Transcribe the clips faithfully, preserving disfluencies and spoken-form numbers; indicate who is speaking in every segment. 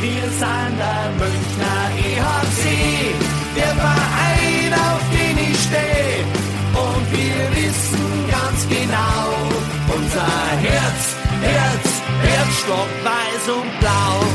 Speaker 1: Wir sind der Münchner E H C, der Verein, auf den ich stehe. Und wir wissen ganz genau, unser Herz, Herz, Herzstock, weiß und blau.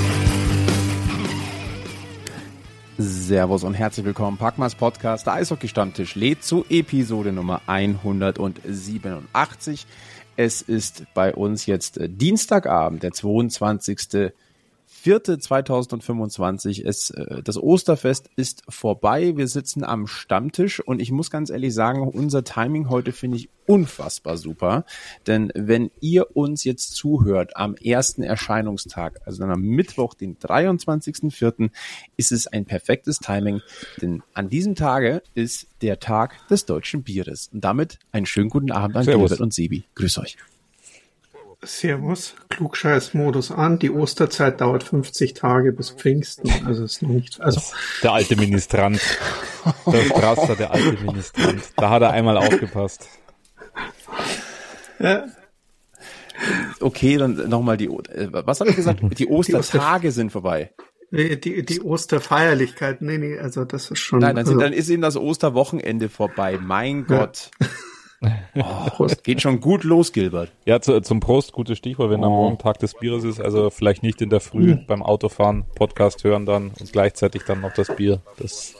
Speaker 2: Servus und herzlich willkommen. Packmas Podcast, der Eishockey-Stammtisch lädt zu Episode Nummer hundertsiebenundachtzig. Es ist bei uns jetzt Dienstagabend, der zweiundzwanzigster vierter zweitausendfünfundzwanzig. Es, das Osterfest ist vorbei. Wir sitzen am Stammtisch und ich muss ganz ehrlich sagen, unser Timing heute finde ich unfassbar super. Denn wenn ihr uns jetzt zuhört am ersten Erscheinungstag, also dann am Mittwoch, den dreiundzwanzigster vierter, ist es ein perfektes Timing. Denn an diesem Tage ist der Tag des deutschen Bieres. Und damit einen schönen guten Abend an Gilbert und Sebi. Grüß euch.
Speaker 3: Servus, Klugscheiß-Modus an. Die Osterzeit dauert fünfzig Tage bis Pfingsten. Also ist noch nicht. Also
Speaker 4: der alte Ministrant. Der Strasser, der alte Ministrant. Da hat er einmal aufgepasst.
Speaker 3: Ja.
Speaker 2: Okay, dann nochmal die. Was habe ich gesagt? Die Ostertage die Oster- sind vorbei.
Speaker 3: Die, die, die Osterfeierlichkeit. Nee, nee, also das ist schon.
Speaker 2: Nein, dann,
Speaker 3: also,
Speaker 2: sind, dann ist eben das Osterwochenende vorbei. Mein Gott. Ja. Oh, geht schon gut los, Gilbert.
Speaker 4: Ja, zu, zum Prost, gutes Stichwort, wenn oh. am Morgen Tag des Bieres ist, also vielleicht nicht in der Früh mhm. beim Autofahren Podcast hören dann und gleichzeitig dann noch das Bier. Das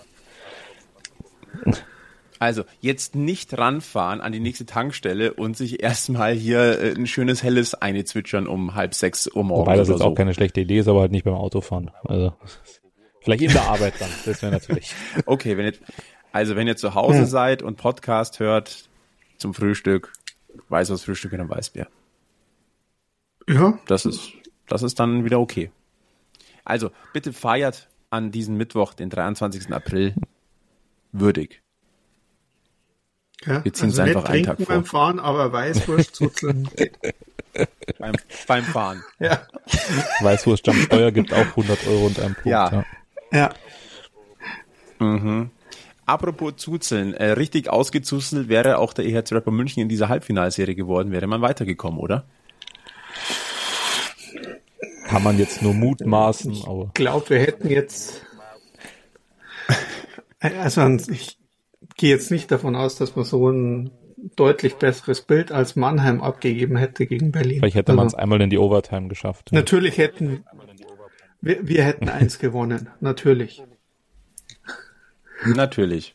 Speaker 2: Also jetzt nicht ranfahren an die nächste Tankstelle und sich erstmal hier ein schönes helles einzwitschern um halb sechs Uhr morgens.
Speaker 4: Wobei das jetzt
Speaker 2: so.
Speaker 4: auch keine schlechte Idee ist, aber halt nicht beim Autofahren. Also vielleicht in der Arbeit dann, das wäre natürlich.
Speaker 2: Okay, wenn ihr, also wenn ihr zu Hause ja. seid und Podcast hört, zum Frühstück, weißes Frühstück in einem Weißbier.
Speaker 3: Ja.
Speaker 2: Das ist, das ist dann wieder okay. Also, bitte feiert an diesem Mittwoch, den dreiundzwanzigster April, würdig.
Speaker 3: Ja,
Speaker 2: wir ziehen
Speaker 3: also
Speaker 2: es einfach einen Tag vor.
Speaker 3: Beim Fahren, aber Weißwurst zuzeln geht.
Speaker 2: beim, beim Fahren.
Speaker 3: Ja.
Speaker 4: Weißwurst am Steuer gibt auch hundert Euro und einen Punkt.
Speaker 3: Ja. Ja.
Speaker 2: ja. Mhm. Apropos Zuzeln, äh, richtig ausgezuzelt wäre auch der E H C Rapper München in dieser Halbfinalserie geworden, wäre man weitergekommen, oder?
Speaker 4: Kann man jetzt nur mutmaßen.
Speaker 3: Ich
Speaker 4: aber
Speaker 3: glaube, wir hätten jetzt, also ich gehe jetzt nicht davon aus, dass man so ein deutlich besseres Bild als Mannheim abgegeben hätte gegen Berlin.
Speaker 4: Vielleicht hätte also, man es einmal in die Overtime geschafft.
Speaker 3: Natürlich hätten, wir, wir hätten eins gewonnen, natürlich.
Speaker 2: Natürlich.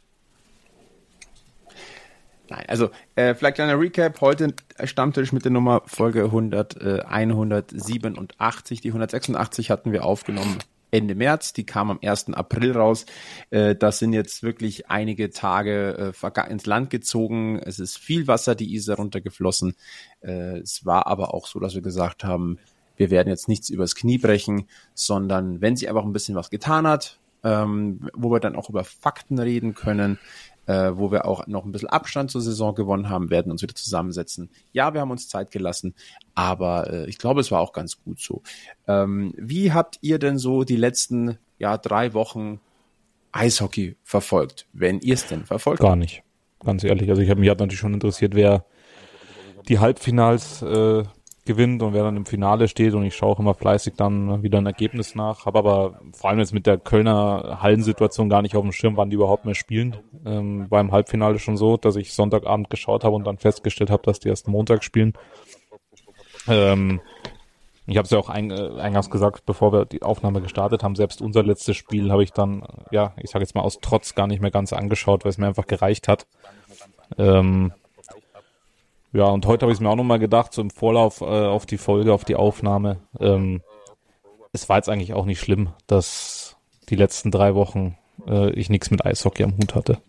Speaker 2: Nein, also äh, vielleicht kleiner Recap. Heute Stammtisch mit der Nummer Folge hundert, äh, hundertsiebenundachtzig. Die hundertsechsundachtzig hatten wir aufgenommen Ende März. Die kam am ersten April raus. Äh, das sind jetzt wirklich einige Tage äh, ins Land gezogen. Es ist viel Wasser die Isar runtergeflossen. Äh, es war aber auch so, dass wir gesagt haben, wir werden jetzt nichts übers Knie brechen, sondern wenn sie einfach ein bisschen was getan hat, Ähm, wo wir dann auch über Fakten reden können, äh, wo wir auch noch ein bisschen Abstand zur Saison gewonnen haben, werden uns wieder zusammensetzen. Ja, wir haben uns Zeit gelassen, aber äh, ich glaube, es war auch ganz gut so. Ähm, wie habt ihr denn so die letzten ja drei Wochen Eishockey verfolgt, wenn ihr es denn verfolgt
Speaker 4: habt? Gar nicht, ganz ehrlich. Also ich habe mich hat natürlich schon interessiert, wer die Halbfinals äh, gewinnt und wer dann im Finale steht und ich schaue auch immer fleißig dann wieder ein Ergebnis nach, habe aber vor allem jetzt mit der Kölner Hallensituation gar nicht auf dem Schirm, wann die überhaupt mehr spielen. Ähm, war im Halbfinale schon so, dass ich Sonntagabend geschaut habe und dann festgestellt habe, dass die erst Montag spielen. Ähm, ich habe es ja auch ein, äh, eingangs gesagt, bevor wir die Aufnahme gestartet haben, selbst unser letztes Spiel habe ich dann, ja, ich sage jetzt mal aus Trotz gar nicht mehr ganz angeschaut, weil es mir einfach gereicht hat. Ähm, Ja, und heute habe ich es mir auch nochmal gedacht, so im Vorlauf äh, auf die Folge, auf die Aufnahme. Ähm, es war jetzt eigentlich auch nicht schlimm, dass die letzten drei Wochen äh, ich nichts mit Eishockey am Hut hatte.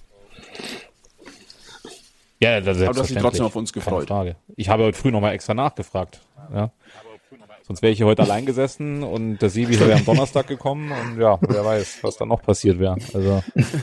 Speaker 4: Ja, das ist
Speaker 2: aber du hast dich trotzdem auf uns gefreut.
Speaker 4: Frage. Ich habe heute früh nochmal extra nachgefragt. Ja. Sonst wäre ich hier heute allein gesessen und der Sebi wäre am Donnerstag gekommen und ja, wer weiß, was da noch passiert wäre. Also...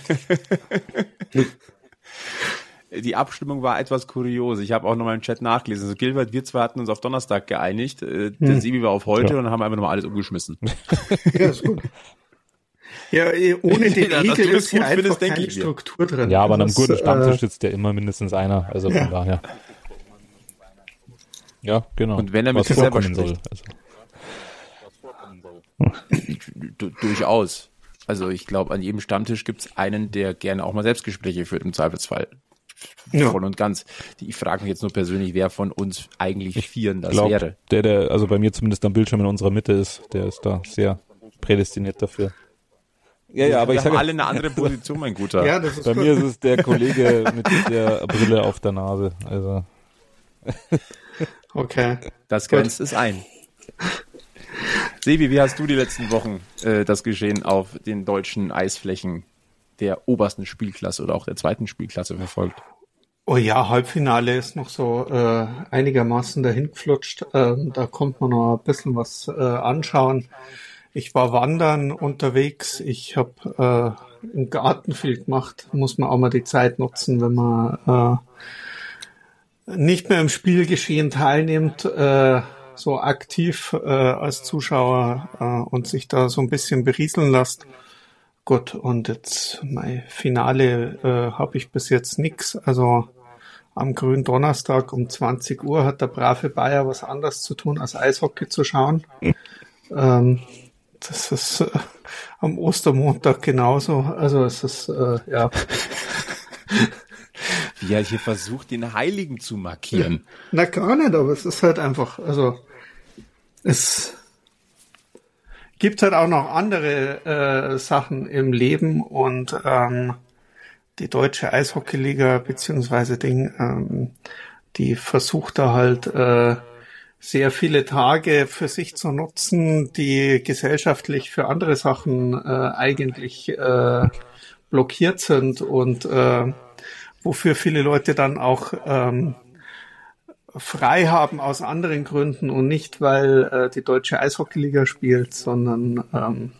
Speaker 2: Die Abstimmung war etwas kurios. Ich habe auch nochmal im Chat nachgelesen. Also Gilbert, wir zwei hatten uns auf Donnerstag geeinigt. Der hm. Sebi war auf heute ja. und dann haben wir einfach nochmal alles umgeschmissen.
Speaker 3: Ja, ist gut. Ja, ohne den ja, Igel ist hier einfach keine Struktur drin.
Speaker 4: Ja, aber an einem guten Stammtisch sitzt ja immer mindestens einer. Also von ja. daher. Ja, genau.
Speaker 2: Und wenn er mit sich selber spricht.
Speaker 4: Soll, also.
Speaker 2: Du, durchaus. Also ich glaube, an jedem Stammtisch gibt es einen, der gerne auch mal Selbstgespräche führt, im Zweifelsfall. Ja. Voll und ganz. Die, ich frage mich jetzt nur persönlich, wer von uns eigentlich ich Vieren das glaub, wäre.
Speaker 4: Der, der also bei mir zumindest am Bildschirm in unserer Mitte ist, der ist da sehr prädestiniert dafür.
Speaker 2: Ja, ja, aber wir ich sage alle eine andere Position, mein Guter.
Speaker 4: Ja, das ist bei gut. Mir ist es der Kollege mit der Brille auf der Nase. Also.
Speaker 3: Okay.
Speaker 2: Das grenzt gut. es ein. Sebi, wie hast du die letzten Wochen äh, das Geschehen auf den deutschen Eisflächen der obersten Spielklasse oder auch der zweiten Spielklasse verfolgt?
Speaker 3: Oh ja, Halbfinale ist noch so äh, einigermaßen dahin geflutscht. Ähm, da kommt man noch ein bisschen was äh, anschauen. Ich war wandern unterwegs. Ich habe äh, im Garten viel gemacht. Muss man auch mal die Zeit nutzen, wenn man äh, nicht mehr im Spielgeschehen teilnimmt, äh, so aktiv äh, als Zuschauer äh, und sich da so ein bisschen berieseln lässt. Gut, und jetzt mein Finale äh, habe ich bis jetzt nix. Also am grünen Donnerstag um zwanzig Uhr hat der brave Bayer was anderes zu tun, als Eishockey zu schauen. ähm, das ist äh, am Ostermontag genauso. Also es ist, äh, ja...
Speaker 2: Wie er hier versucht, den Heiligen zu markieren.
Speaker 3: Na gar nicht, aber es ist halt einfach, also es gibt halt auch noch andere äh, Sachen im Leben und ähm, die deutsche Eishockeyliga beziehungsweise Ding, ähm, die versucht da halt äh, sehr viele Tage für sich zu nutzen, die gesellschaftlich für andere Sachen äh, eigentlich äh, blockiert sind und äh, wofür viele Leute dann auch ähm, frei haben aus anderen Gründen und nicht, weil äh, die deutsche Eishockeyliga spielt, sondern ähm,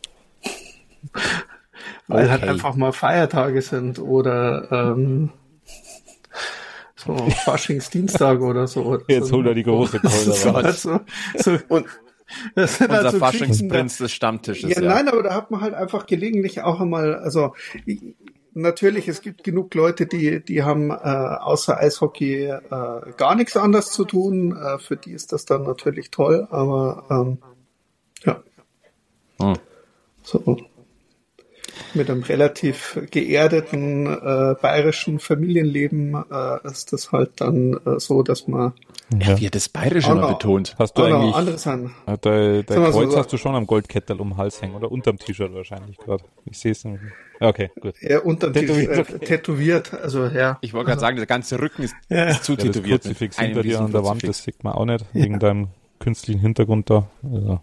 Speaker 3: weil okay. halt einfach mal Feiertage sind oder ähm, so Faschingsdienstag oder so.
Speaker 4: Jetzt holt er die große Keule raus.
Speaker 3: So, so, und
Speaker 2: das sind Unser also Faschingsprinz des Stammtisches.
Speaker 3: Ja, ja, nein, aber da hat man halt einfach gelegentlich auch einmal, also natürlich, es gibt genug Leute, die die haben äh, außer Eishockey äh, gar nichts anderes zu tun. Äh, für die ist das dann natürlich toll, aber ähm, ja. Hm. So. Mit einem relativ geerdeten äh, bayerischen Familienleben äh, ist das halt dann äh, so, dass man
Speaker 2: ja, wie er das Bayerische immer betont.
Speaker 4: Hast du eigentlich
Speaker 3: anderes an.
Speaker 4: Dein, dein Kreuz so, hast du schon am Goldkettel um den Hals hängen oder unterm T-Shirt wahrscheinlich gerade. Ich sehe es nicht. Okay, gut.
Speaker 3: Ja, unterm T-Shirt äh, tätowiert, also ja.
Speaker 2: Ich wollte gerade
Speaker 3: also,
Speaker 2: sagen, der ganze Rücken ist,
Speaker 3: ja.
Speaker 2: ist zu
Speaker 4: ja,
Speaker 2: tätowiert.
Speaker 4: Das Kruzifix hinter dir an der Wand, das sieht man auch nicht, ja. Wegen deinem künstlichen Hintergrund da. Also.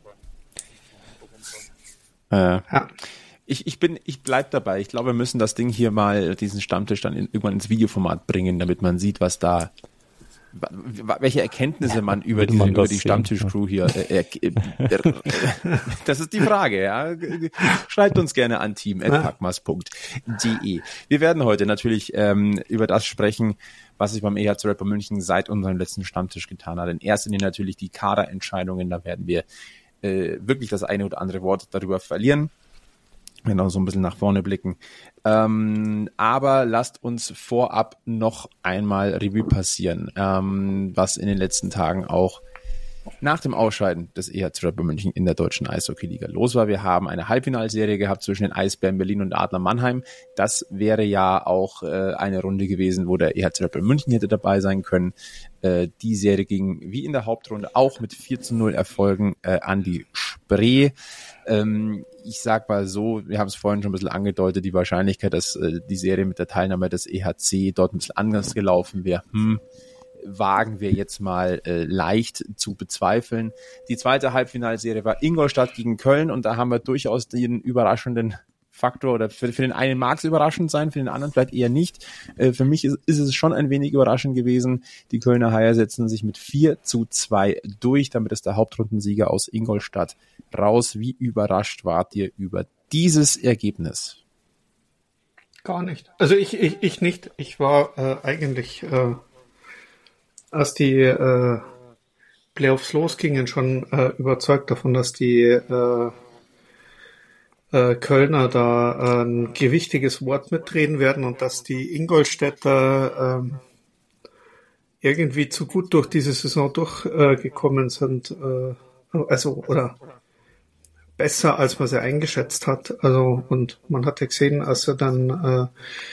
Speaker 2: Äh. Ja. Ich, ich bin, ich bleib dabei. Ich glaube, wir müssen das Ding hier mal, diesen Stammtisch dann in, irgendwann ins Videoformat bringen, damit man sieht, was da, welche Erkenntnisse man über,
Speaker 4: ja,
Speaker 2: diese,
Speaker 4: man
Speaker 2: über die Stammtisch-Crew hier, äh, äh, äh, das ist die Frage, ja. Schreibt uns gerne an team at packmas punkt de. Wir werden heute natürlich ähm, über das sprechen, was sich beim E H C Red Bull München seit unserem letzten Stammtisch getan hat. In erster Linie natürlich die Kaderentscheidungen, da werden wir äh, wirklich das eine oder andere Wort darüber verlieren. Genau, so ein bisschen nach vorne blicken. Ähm, aber lasst uns vorab noch einmal Revue passieren, ähm, was in den letzten Tagen auch nach dem Ausscheiden des E H C Red Bull München in der deutschen Eishockeyliga los war. Wir haben eine Halbfinalserie gehabt zwischen den Eisbären Berlin und Adler Mannheim. Das wäre ja auch äh, eine Runde gewesen, wo der E H C Red Bull München hätte dabei sein können. Äh, die Serie ging wie in der Hauptrunde auch mit vier zu null Erfolgen äh, an die Spree. Ähm, ich sag mal so, wir haben es vorhin schon ein bisschen angedeutet, die Wahrscheinlichkeit, dass äh, die Serie mit der Teilnahme des E H C dort ein bisschen anders gelaufen wäre, hm, wagen wir jetzt mal äh, leicht zu bezweifeln. Die zweite Halbfinalserie war Ingolstadt gegen Köln und da haben wir durchaus den überraschenden Faktor, oder für, für den einen mag es überraschend sein, für den anderen vielleicht eher nicht. Äh, für mich ist, ist es schon ein wenig überraschend gewesen. Die Kölner Haie setzen sich mit vier zu zwei durch. Damit ist der Hauptrundensieger aus Ingolstadt raus. Wie überrascht wart ihr über dieses Ergebnis?
Speaker 3: Gar nicht. Also ich, ich, ich nicht. Ich war äh, eigentlich, äh, als die äh, Playoffs losgingen, schon äh, überzeugt davon, dass die äh, äh, Kölner da äh, ein gewichtiges Wort mitreden werden und dass die Ingolstädter äh, irgendwie zu gut durch diese Saison durchgekommen äh, sind. Äh, also, oder besser, als man sie eingeschätzt hat. Also, und man hat ja gesehen, als er dann äh,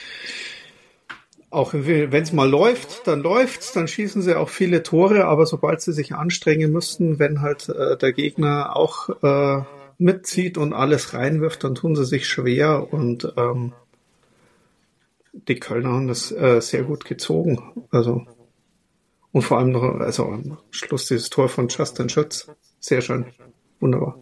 Speaker 3: auch wenn es mal läuft, dann läuft's, dann schießen sie auch viele Tore, aber sobald sie sich anstrengen müssen, wenn halt äh, der Gegner auch äh, mitzieht und alles reinwirft, dann tun sie sich schwer und ähm, die Kölner haben das äh, sehr gut gezogen. Also und vor allem noch, also am Schluss dieses Tor von Justin Schütz, sehr schön, wunderbar.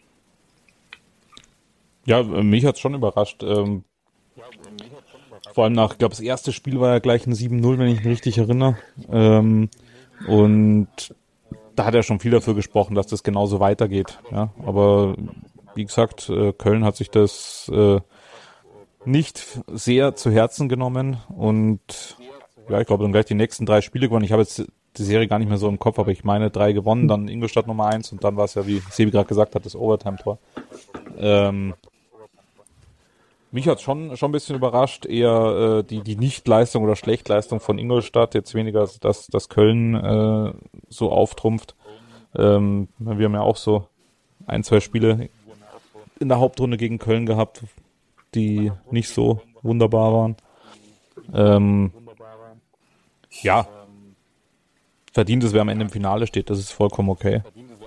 Speaker 4: Ja, mich hat's schon überrascht. Ähm, vor allem nach, ich glaube, das erste Spiel war ja gleich ein sieben null, wenn ich mich richtig erinnere. Ähm, und da hat er schon viel dafür gesprochen, dass das genauso weitergeht. Ja, aber wie gesagt, äh, Köln hat sich das äh, nicht sehr zu Herzen genommen und ja, ich glaube, dann gleich die nächsten drei Spiele gewonnen. Ich habe jetzt die Serie gar nicht mehr so im Kopf, aber ich meine drei gewonnen, dann Ingolstadt Nummer eins und dann war es ja, wie Sebi gerade gesagt hat, das Overtime-Tor. Ähm, mich hat schon schon ein bisschen überrascht, eher äh, die die Nichtleistung oder Schlechtleistung von Ingolstadt, jetzt weniger, dass dass Köln äh, so auftrumpft. Ähm, wir haben ja auch so ein, zwei Spiele in der Hauptrunde gegen Köln gehabt, die nicht so wunderbar waren. Ähm, ja, verdient es, wer am Ende im Finale steht, das ist vollkommen okay.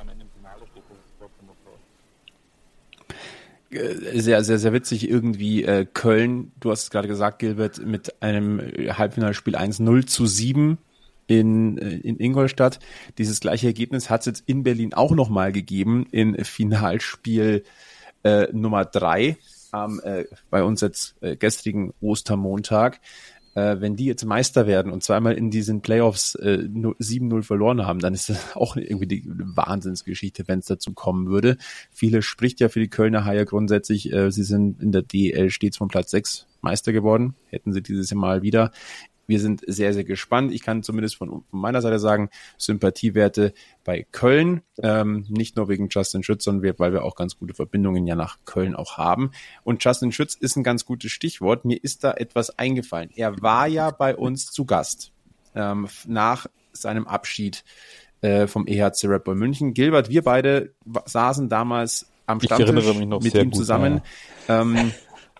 Speaker 2: Sehr, sehr, sehr witzig irgendwie äh, Köln, du hast es gerade gesagt, Gilbert, mit einem Halbfinalspiel eins null zu sieben in, in Ingolstadt. Dieses gleiche Ergebnis hat es jetzt in Berlin auch nochmal gegeben, in Finalspiel äh, Nummer drei am äh, bei uns jetzt äh, gestrigen Ostermontag. Äh, wenn die jetzt Meister werden und zweimal in diesen Playoffs äh, sieben null verloren haben, dann ist das auch irgendwie die Wahnsinnsgeschichte, wenn es dazu kommen würde. Viele spricht ja für die Kölner Haie grundsätzlich. Äh, sie sind in der D E L stets von Platz sechs Meister geworden. Hätten sie dieses Jahr mal wieder. Wir sind sehr, sehr gespannt. Ich kann zumindest von meiner Seite sagen, Sympathiewerte bei Köln. Ähm, nicht nur wegen Justin Schütz, sondern weil wir auch ganz gute Verbindungen ja nach Köln auch haben. Und Justin Schütz ist ein ganz gutes Stichwort. Mir ist da etwas eingefallen. Er war ja bei uns zu Gast ähm, nach seinem Abschied äh, vom E H C Red Bull München. Gilbert, wir beide saßen damals am Stammtisch mit ihm zusammen. Ja. Ähm,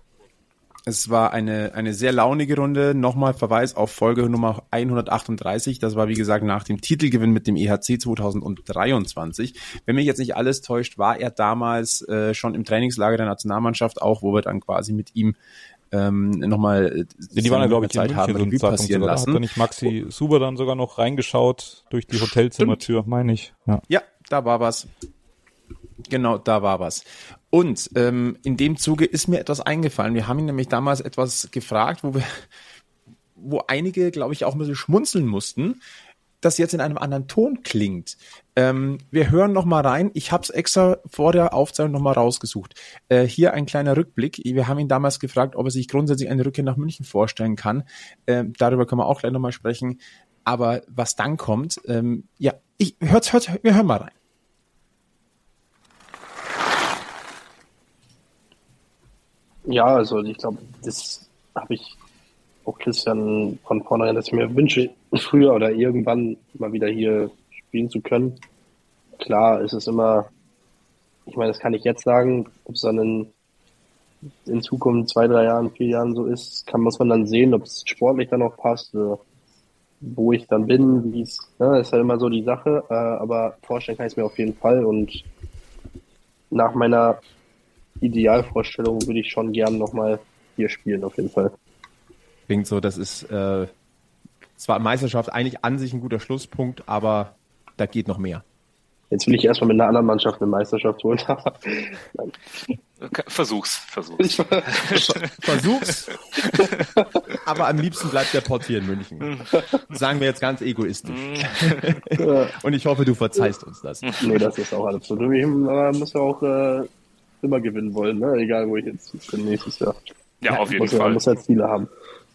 Speaker 2: Es war eine eine sehr launige Runde. Nochmal Verweis auf Folge Nummer hundertachtunddreißig. Das war, wie gesagt, nach dem Titelgewinn mit dem E H C zweitausenddreiundzwanzig. Wenn mich jetzt nicht alles täuscht, war er damals äh, schon im Trainingslager der Nationalmannschaft, auch wo wir dann quasi mit ihm ähm, nochmal
Speaker 4: ja, die waren ja, glaube ich, Zeit haben, Revue passieren sogar. lassen. Hat da nicht Maxi Suber dann sogar noch reingeschaut durch die Hotelzimmertür, meine ich. Ja.
Speaker 2: ja, da war was. Genau, da war was. Und ähm, in dem Zuge ist mir etwas eingefallen. Wir haben ihn nämlich damals etwas gefragt, wo wir, wo einige, glaube ich, auch ein bisschen schmunzeln mussten, das jetzt in einem anderen Ton klingt. Ähm, wir hören noch mal rein. Ich habe es extra vor der Aufzeichnung noch mal rausgesucht. Äh, hier ein kleiner Rückblick. Wir haben ihn damals gefragt, ob er sich grundsätzlich eine Rückkehr nach München vorstellen kann. Ähm, darüber können wir auch gleich noch mal sprechen. Aber was dann kommt, ähm, ja, ich hört, hört, wir hören mal rein.
Speaker 5: Ja, also ich glaube, das habe ich auch Christian von vornherein, dass ich mir wünsche, früher oder irgendwann mal wieder hier spielen zu können. Klar, es ist immer, ich meine, das kann ich jetzt sagen, ob es dann in, in Zukunft zwei, drei Jahren, vier Jahren so ist, kann, muss man dann sehen, ob es sportlich dann auch passt, oder wo ich dann bin, wie es, ne, ist halt immer so die Sache, äh, aber vorstellen kann ich es mir auf jeden Fall und nach meiner Idealvorstellung würde ich schon gern nochmal hier spielen, auf jeden Fall.
Speaker 2: Klingt so, das ist äh, zwar Meisterschaft eigentlich an sich ein guter Schlusspunkt, aber da geht noch mehr.
Speaker 5: Jetzt will ich erstmal mit einer anderen Mannschaft eine Meisterschaft holen.
Speaker 6: Okay, versuch's, versuch's.
Speaker 2: Versuch's. Aber am liebsten bleibt der Pott hier in München. Sagen wir jetzt ganz egoistisch. Und ich hoffe, du verzeihst uns das.
Speaker 5: Nee, das ist auch alles so. Man muss ja auch äh, immer gewinnen wollen, ne? Egal wo ich jetzt bin nächstes Jahr.
Speaker 6: Ja, auf jeden
Speaker 5: muss,
Speaker 6: Fall.
Speaker 5: Man muss halt Ziele haben.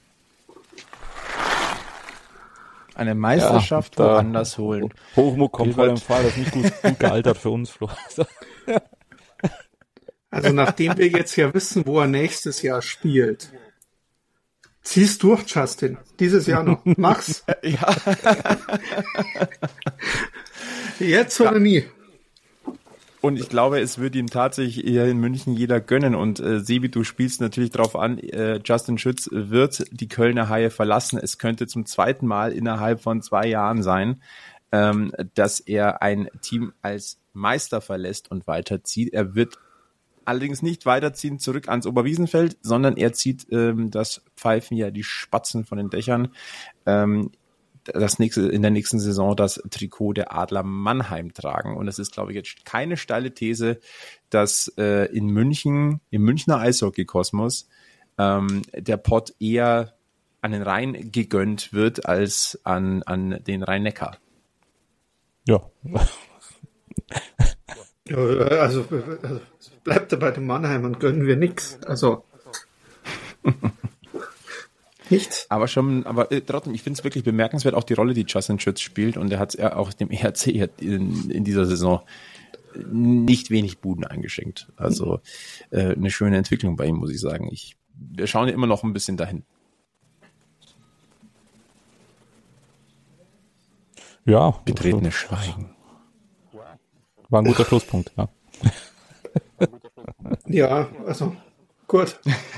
Speaker 2: Eine Meisterschaft ja, woanders holen.
Speaker 4: Hochmuck kommt vor dem Fall, das ist nicht gut, gut gealtert für uns, Flo.
Speaker 3: Also nachdem wir jetzt ja wissen, wo er nächstes Jahr spielt, zieh's durch, Justin. Dieses Jahr noch. Mach's.
Speaker 2: Ja.
Speaker 3: Jetzt oder ja. nie.
Speaker 2: Und ich glaube, es wird ihm tatsächlich hier in München jeder gönnen. Und äh, Sebi, du spielst natürlich drauf an, äh, Justin Schütz wird die Kölner Haie verlassen. Es könnte zum zweiten Mal innerhalb von zwei Jahren sein, ähm, dass er ein Team als Meister verlässt und weiterzieht. Er wird allerdings nicht weiterziehen zurück ans Oberwiesenfeld, sondern er zieht ähm, das Pfeifen ja die Spatzen von den Dächern. Ähm, das nächste, in der nächsten Saison das Trikot der Adler Mannheim tragen. Und es ist, glaube ich, jetzt keine steile These, dass äh, in München, im Münchner Eishockey-Kosmos, ähm, der Pott eher an den Rhein gegönnt wird als an, an den Rhein-Neckar.
Speaker 4: Ja.
Speaker 3: Ja, also, also bleibt er bei den Mannheimern, gönnen wir nichts. Also nichts.
Speaker 2: Aber schon, aber äh, trotzdem, ich finde es wirklich bemerkenswert, auch die Rolle, die Justin Schütz spielt. Und er hat ja auch dem E R C in, in dieser Saison nicht wenig Buden eingeschenkt. Also äh, eine schöne Entwicklung bei ihm, muss ich sagen. Ich, wir schauen ja immer noch ein bisschen dahin.
Speaker 4: Ja.
Speaker 2: Betretenes Schweigen.
Speaker 4: War ein guter Schlusspunkt, ja.
Speaker 3: Ja, also gut.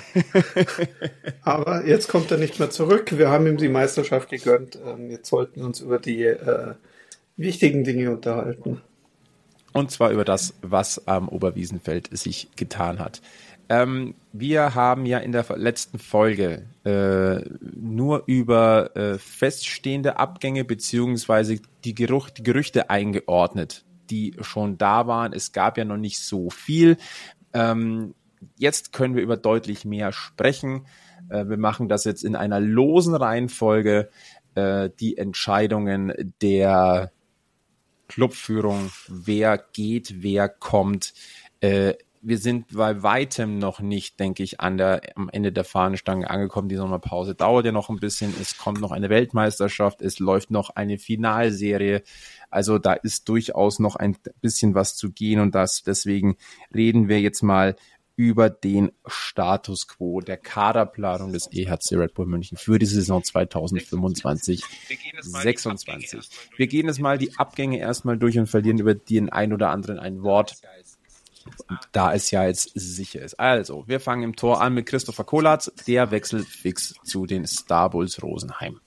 Speaker 3: Aber jetzt kommt er nicht mehr zurück. Wir haben ihm die Meisterschaft gegönnt. Jetzt sollten wir uns über die äh, wichtigen Dinge unterhalten.
Speaker 2: Und zwar über das, was am Oberwiesenfeld sich getan hat. Ähm, wir haben ja in der letzten Folge äh, nur über äh, feststehende Abgänge beziehungsweise die, Geruch, die Gerüchte eingeordnet, die schon da waren. Es gab ja noch nicht so viel. Ähm, jetzt können wir über deutlich mehr sprechen. Äh, wir machen das jetzt in einer losen Reihenfolge. Äh, die Entscheidungen der Clubführung, wer geht, wer kommt. Äh, wir sind bei weitem noch nicht, denke ich, an der, am Ende der Fahnenstange angekommen. Die Sommerpause dauert ja noch ein bisschen. Es kommt noch eine Weltmeisterschaft. Es läuft noch eine Finalserie. Also da ist durchaus noch ein bisschen was zu gehen. Und das, deswegen reden wir jetzt mal über den Status quo der Kaderplanung des E H C Red Bull München für die Saison zweitausendfünfundzwanzig sechsundzwanzig. Wir gehen jetzt mal die Abgänge erstmal durch und verlieren über den ein oder anderen ein Wort, da es ja jetzt sicher ist. Also, wir fangen im Tor an mit Christopher Kolatz. Der wechselt fix zu den Star Bulls Rosenheim.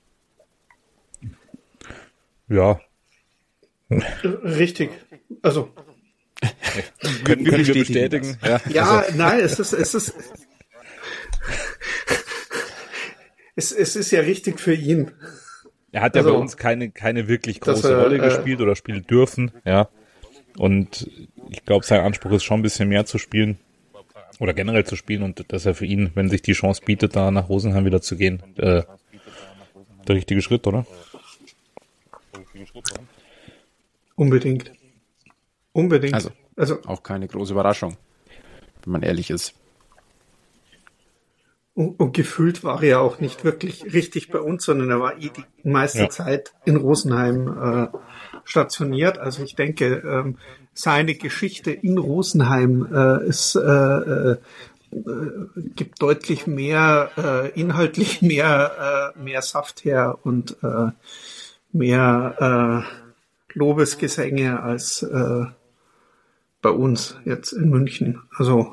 Speaker 4: Ja.
Speaker 3: Richtig. Also
Speaker 4: können, können wir bestätigen.
Speaker 3: Ja, ja also. Nein, es ist, es ist es, es ist ja richtig für ihn.
Speaker 4: Er hat ja
Speaker 3: also,
Speaker 4: bei uns keine, keine wirklich große
Speaker 3: er,
Speaker 4: Rolle
Speaker 3: äh,
Speaker 4: gespielt oder spielen dürfen, ja. Und ich glaube, sein Anspruch ist schon ein bisschen mehr zu spielen oder generell zu spielen und dass er für ihn, wenn sich die Chance bietet, da nach Rosenheim wieder zu gehen, äh, der richtige Schritt, oder?
Speaker 3: Unbedingt. Unbedingt.
Speaker 2: Also, also auch keine große Überraschung, wenn man ehrlich ist.
Speaker 3: Und, und gefühlt war er auch nicht wirklich richtig bei uns, sondern er war eh die meiste ja. Zeit in Rosenheim äh, stationiert. Also ich denke, ähm, seine Geschichte in Rosenheim äh, ist, äh, äh, gibt deutlich mehr, äh, inhaltlich mehr, äh, mehr Saft her und äh, mehr äh, Lobesgesänge als äh, bei uns jetzt in München. Also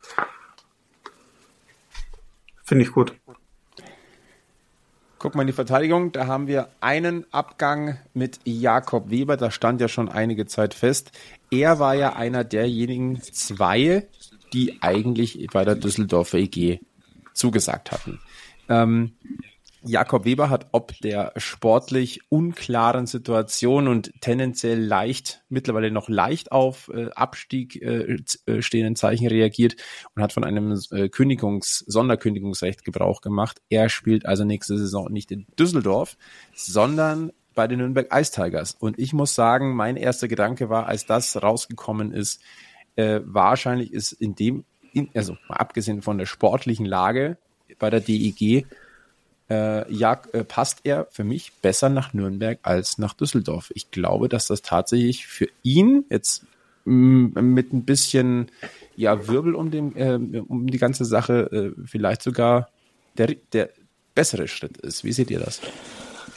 Speaker 3: finde ich gut.
Speaker 2: Guck mal in die Verteidigung, da haben wir einen Abgang mit Jakob Weber, da stand ja schon einige Zeit fest. Er war ja einer derjenigen zwei, die eigentlich bei der Düsseldorfer E G zugesagt hatten. Ähm, Jakob Weber hat ob der sportlich unklaren Situation und tendenziell leicht, mittlerweile noch leicht auf äh, Abstieg äh, stehenden Zeichen reagiert und hat von einem äh, Kündigungs-, Sonderkündigungsrecht Gebrauch gemacht. Er spielt also nächste Saison nicht in Düsseldorf, sondern bei den Nürnberg Ice Tigers. Und ich muss sagen, mein erster Gedanke war, als das rausgekommen ist, äh, wahrscheinlich ist in dem, in, also mal abgesehen von der sportlichen Lage bei der D E G, Äh, ja, äh, passt er für mich besser nach Nürnberg als nach Düsseldorf. Ich glaube, dass das tatsächlich für ihn jetzt mh, mit ein bisschen ja Wirbel um, den, äh, um die ganze Sache äh, vielleicht sogar der, der bessere Schritt ist. Wie seht ihr das?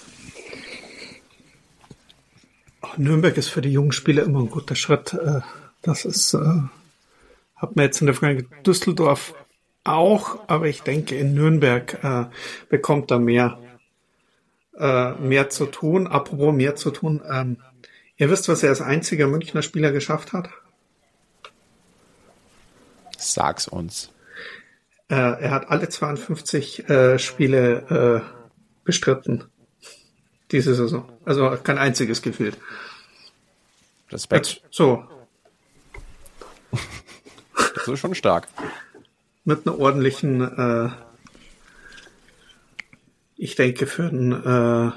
Speaker 3: Nürnberg ist für die jungen Spieler immer ein guter Schritt. Äh, Das ist, äh, hat man jetzt in der Vergangenheit Düsseldorf auch, aber ich denke, in Nürnberg äh, bekommt er mehr, äh, mehr zu tun. Apropos mehr zu tun, ähm, ihr wisst, was er als einziger Münchner Spieler geschafft hat?
Speaker 2: Sag's uns.
Speaker 3: Äh, er hat alle zweiundfünfzig äh, Spiele äh, bestritten. Diese Saison. Also kein einziges gefehlt.
Speaker 2: Respekt.
Speaker 3: Jetzt, so.
Speaker 2: Das ist schon stark.
Speaker 3: Mit einer ordentlichen, äh, ich denke für den äh,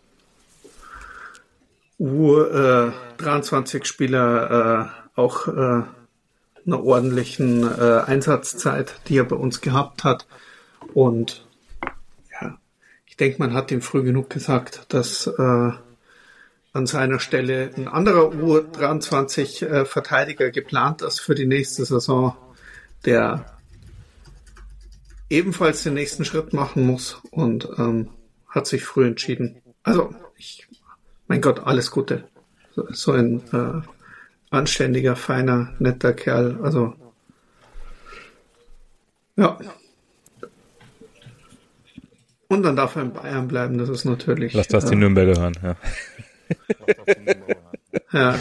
Speaker 3: U dreiundzwanzig Spieler äh, auch äh, einer ordentlichen äh, Einsatzzeit, die er bei uns gehabt hat. Und ja, ich denke, man hat ihm früh genug gesagt, dass äh, an seiner Stelle ein anderer U dreiundzwanzig äh, Verteidiger geplant ist für die nächste Saison, der ebenfalls den nächsten Schritt machen muss und ähm, hat sich früh entschieden. Also, ich, mein Gott, alles Gute. So, so ein äh, anständiger, feiner, netter Kerl. Also, ja. Und dann darf er in Bayern bleiben, das ist natürlich...
Speaker 4: Lass das
Speaker 3: äh,
Speaker 4: die Nürnberger hören, ja.
Speaker 3: Ja.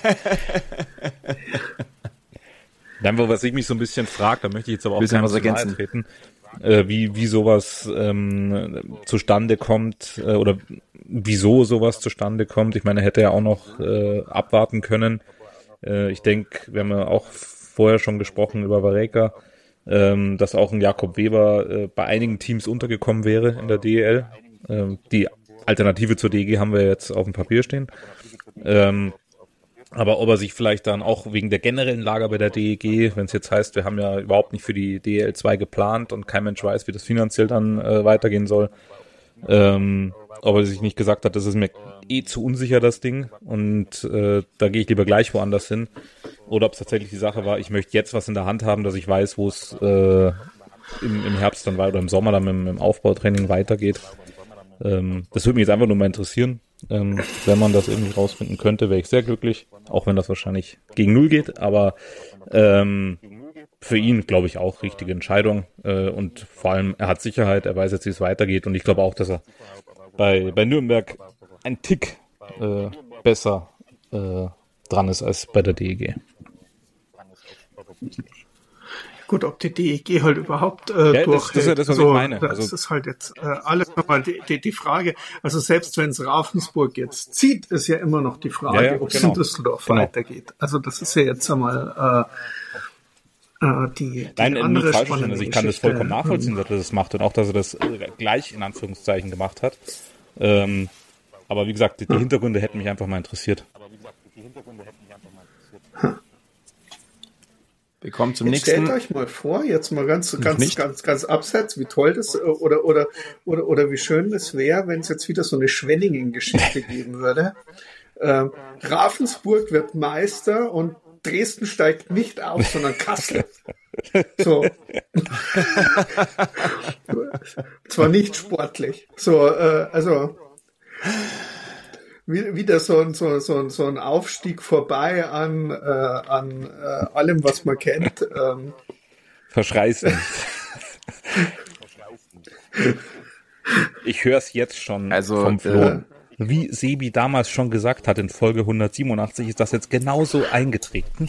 Speaker 4: Dann, was ich mich so ein bisschen frage, da möchte ich jetzt aber auch
Speaker 2: Willst du
Speaker 4: gerne
Speaker 2: was
Speaker 4: zu nahe
Speaker 2: ergänzen?
Speaker 4: treten, äh, wie, wie sowas ähm, zustande kommt äh, oder wieso sowas zustande kommt. Ich meine, er hätte ja auch noch äh, abwarten können. Äh, ich denke, wir haben ja auch vorher schon gesprochen über Vareka, ähm, dass auch ein Jakob Weber äh, bei einigen Teams untergekommen wäre in der D E L. Ähm, die Alternative zur D E G haben wir jetzt auf dem Papier stehen. Ähm, aber ob er sich vielleicht dann auch wegen der generellen Lage bei der D E G, wenn es jetzt heißt, wir haben ja überhaupt nicht für die D E L zwei geplant und kein Mensch weiß, wie das finanziell dann äh, weitergehen soll, ähm, ob er sich nicht gesagt hat, das ist mir eh zu unsicher, das Ding, und äh, da gehe ich lieber gleich woanders hin. Oder ob es tatsächlich die Sache war, ich möchte jetzt was in der Hand haben, dass ich weiß, wo es äh, im, im Herbst dann weiter oder im Sommer dann mit, mit dem Aufbautraining weitergeht. Ähm, das würde mich jetzt einfach nur mal interessieren. Ähm, wenn man das irgendwie rausfinden könnte, wäre ich sehr glücklich, auch wenn das wahrscheinlich gegen Null geht, aber ähm, für ihn, glaube ich, auch richtige Entscheidung, äh, und vor allem, er hat Sicherheit, er weiß jetzt, wie es weitergeht, und ich glaube auch, dass er bei, bei Nürnberg ein Tick äh, besser äh, dran ist als bei der D E G.
Speaker 3: Gut, ob die D E G halt überhaupt äh,
Speaker 4: Ja, das-
Speaker 3: durchhält.
Speaker 4: das ist ja das, was ich
Speaker 3: so,
Speaker 4: meine.
Speaker 3: Das
Speaker 4: Also-
Speaker 3: ist halt jetzt äh, alles nochmal die, die, die Frage. Also selbst wenn es Ravensburg jetzt zieht, ist ja immer noch die Frage,
Speaker 4: Ja, ja,
Speaker 3: ob es
Speaker 4: genau.
Speaker 3: in Düsseldorf
Speaker 4: Genau.
Speaker 3: weitergeht. Also das ist ja jetzt einmal äh, äh, die, die
Speaker 4: Nein,
Speaker 3: andere
Speaker 4: nicht falsch verstehen.
Speaker 3: spannende
Speaker 4: Also ich kann das
Speaker 3: Geschichte.
Speaker 4: vollkommen nachvollziehen, dass er das macht und auch, dass er das äh, gleich in Anführungszeichen gemacht hat. Ähm, aber wie gesagt, die, die Hintergründe hätten mich einfach mal interessiert.
Speaker 2: Wir kommen zum
Speaker 3: Jetzt stellt
Speaker 2: nächsten.
Speaker 3: euch mal vor, jetzt mal ganz, ganz,
Speaker 2: nicht.
Speaker 3: ganz, ganz abseits, wie toll das äh, oder oder oder oder wie schön das wäre, wenn es jetzt wieder so eine Schwenningen-Geschichte geben würde. Ähm, Ravensburg wird Meister und Dresden steigt nicht auf, sondern Kassel. So. Zwar nicht sportlich. So, äh, also wie- wieder so ein, so, so, so ein Aufstieg vorbei an, äh, an äh, allem, was man kennt. Ähm,
Speaker 4: Verschrei's nicht. Ich höre es jetzt schon
Speaker 2: Also,
Speaker 4: vom Flo.
Speaker 2: äh,
Speaker 4: Wie Sebi damals schon gesagt hat in Folge hundertsiebenundachtzig, ist das jetzt genauso eingetreten.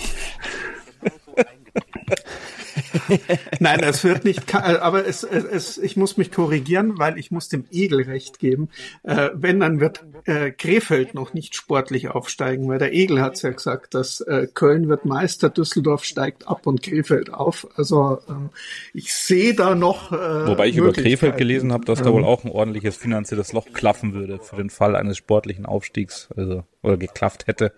Speaker 3: Nein, es wird nicht, ka- aber es, es, es, ich muss mich korrigieren, weil ich muss dem Egel recht geben. Äh, wenn, dann wird äh, Krefeld noch nicht sportlich aufsteigen, weil der Egel hat ja gesagt, dass äh, Köln wird Meister, Düsseldorf steigt ab und Krefeld auf. Also ähm, ich sehe da noch äh,
Speaker 4: Wobei ich über
Speaker 3: Möglichkeiten.
Speaker 4: Krefeld gelesen habe, dass da
Speaker 3: Ähm,
Speaker 4: wohl auch ein ordentliches finanzielles Loch klaffen würde für den Fall eines sportlichen Aufstiegs, also oder geklafft hätte.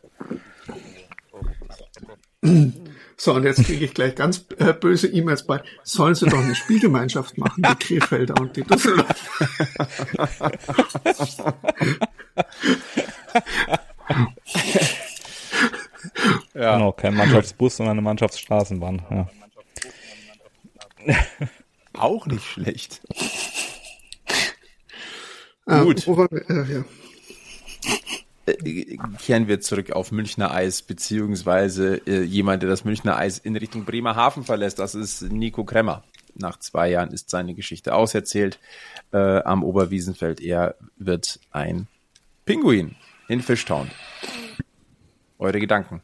Speaker 3: So, und jetzt kriege ich gleich ganz äh, böse E-Mails bei. Sollen sie doch eine Spielgemeinschaft machen, die Krefelder und die Düsseldorfer?
Speaker 2: Ja.
Speaker 4: Genau, kein Mannschaftsbus, sondern eine Mannschaftsstraßenbahn. Ja.
Speaker 2: Auch nicht schlecht.
Speaker 3: Äh,
Speaker 2: Gut.
Speaker 3: wo waren wir? Äh, ja.
Speaker 2: äh, kehren wir zurück auf Münchner Eis, beziehungsweise äh, jemand, der das Münchner Eis in Richtung Bremerhaven verlässt. Das ist Nico Kremmer. Nach zwei Jahren ist seine Geschichte auserzählt äh, am Oberwiesenfeld. Er wird ein Pinguin in Fishtown. Eure Gedanken?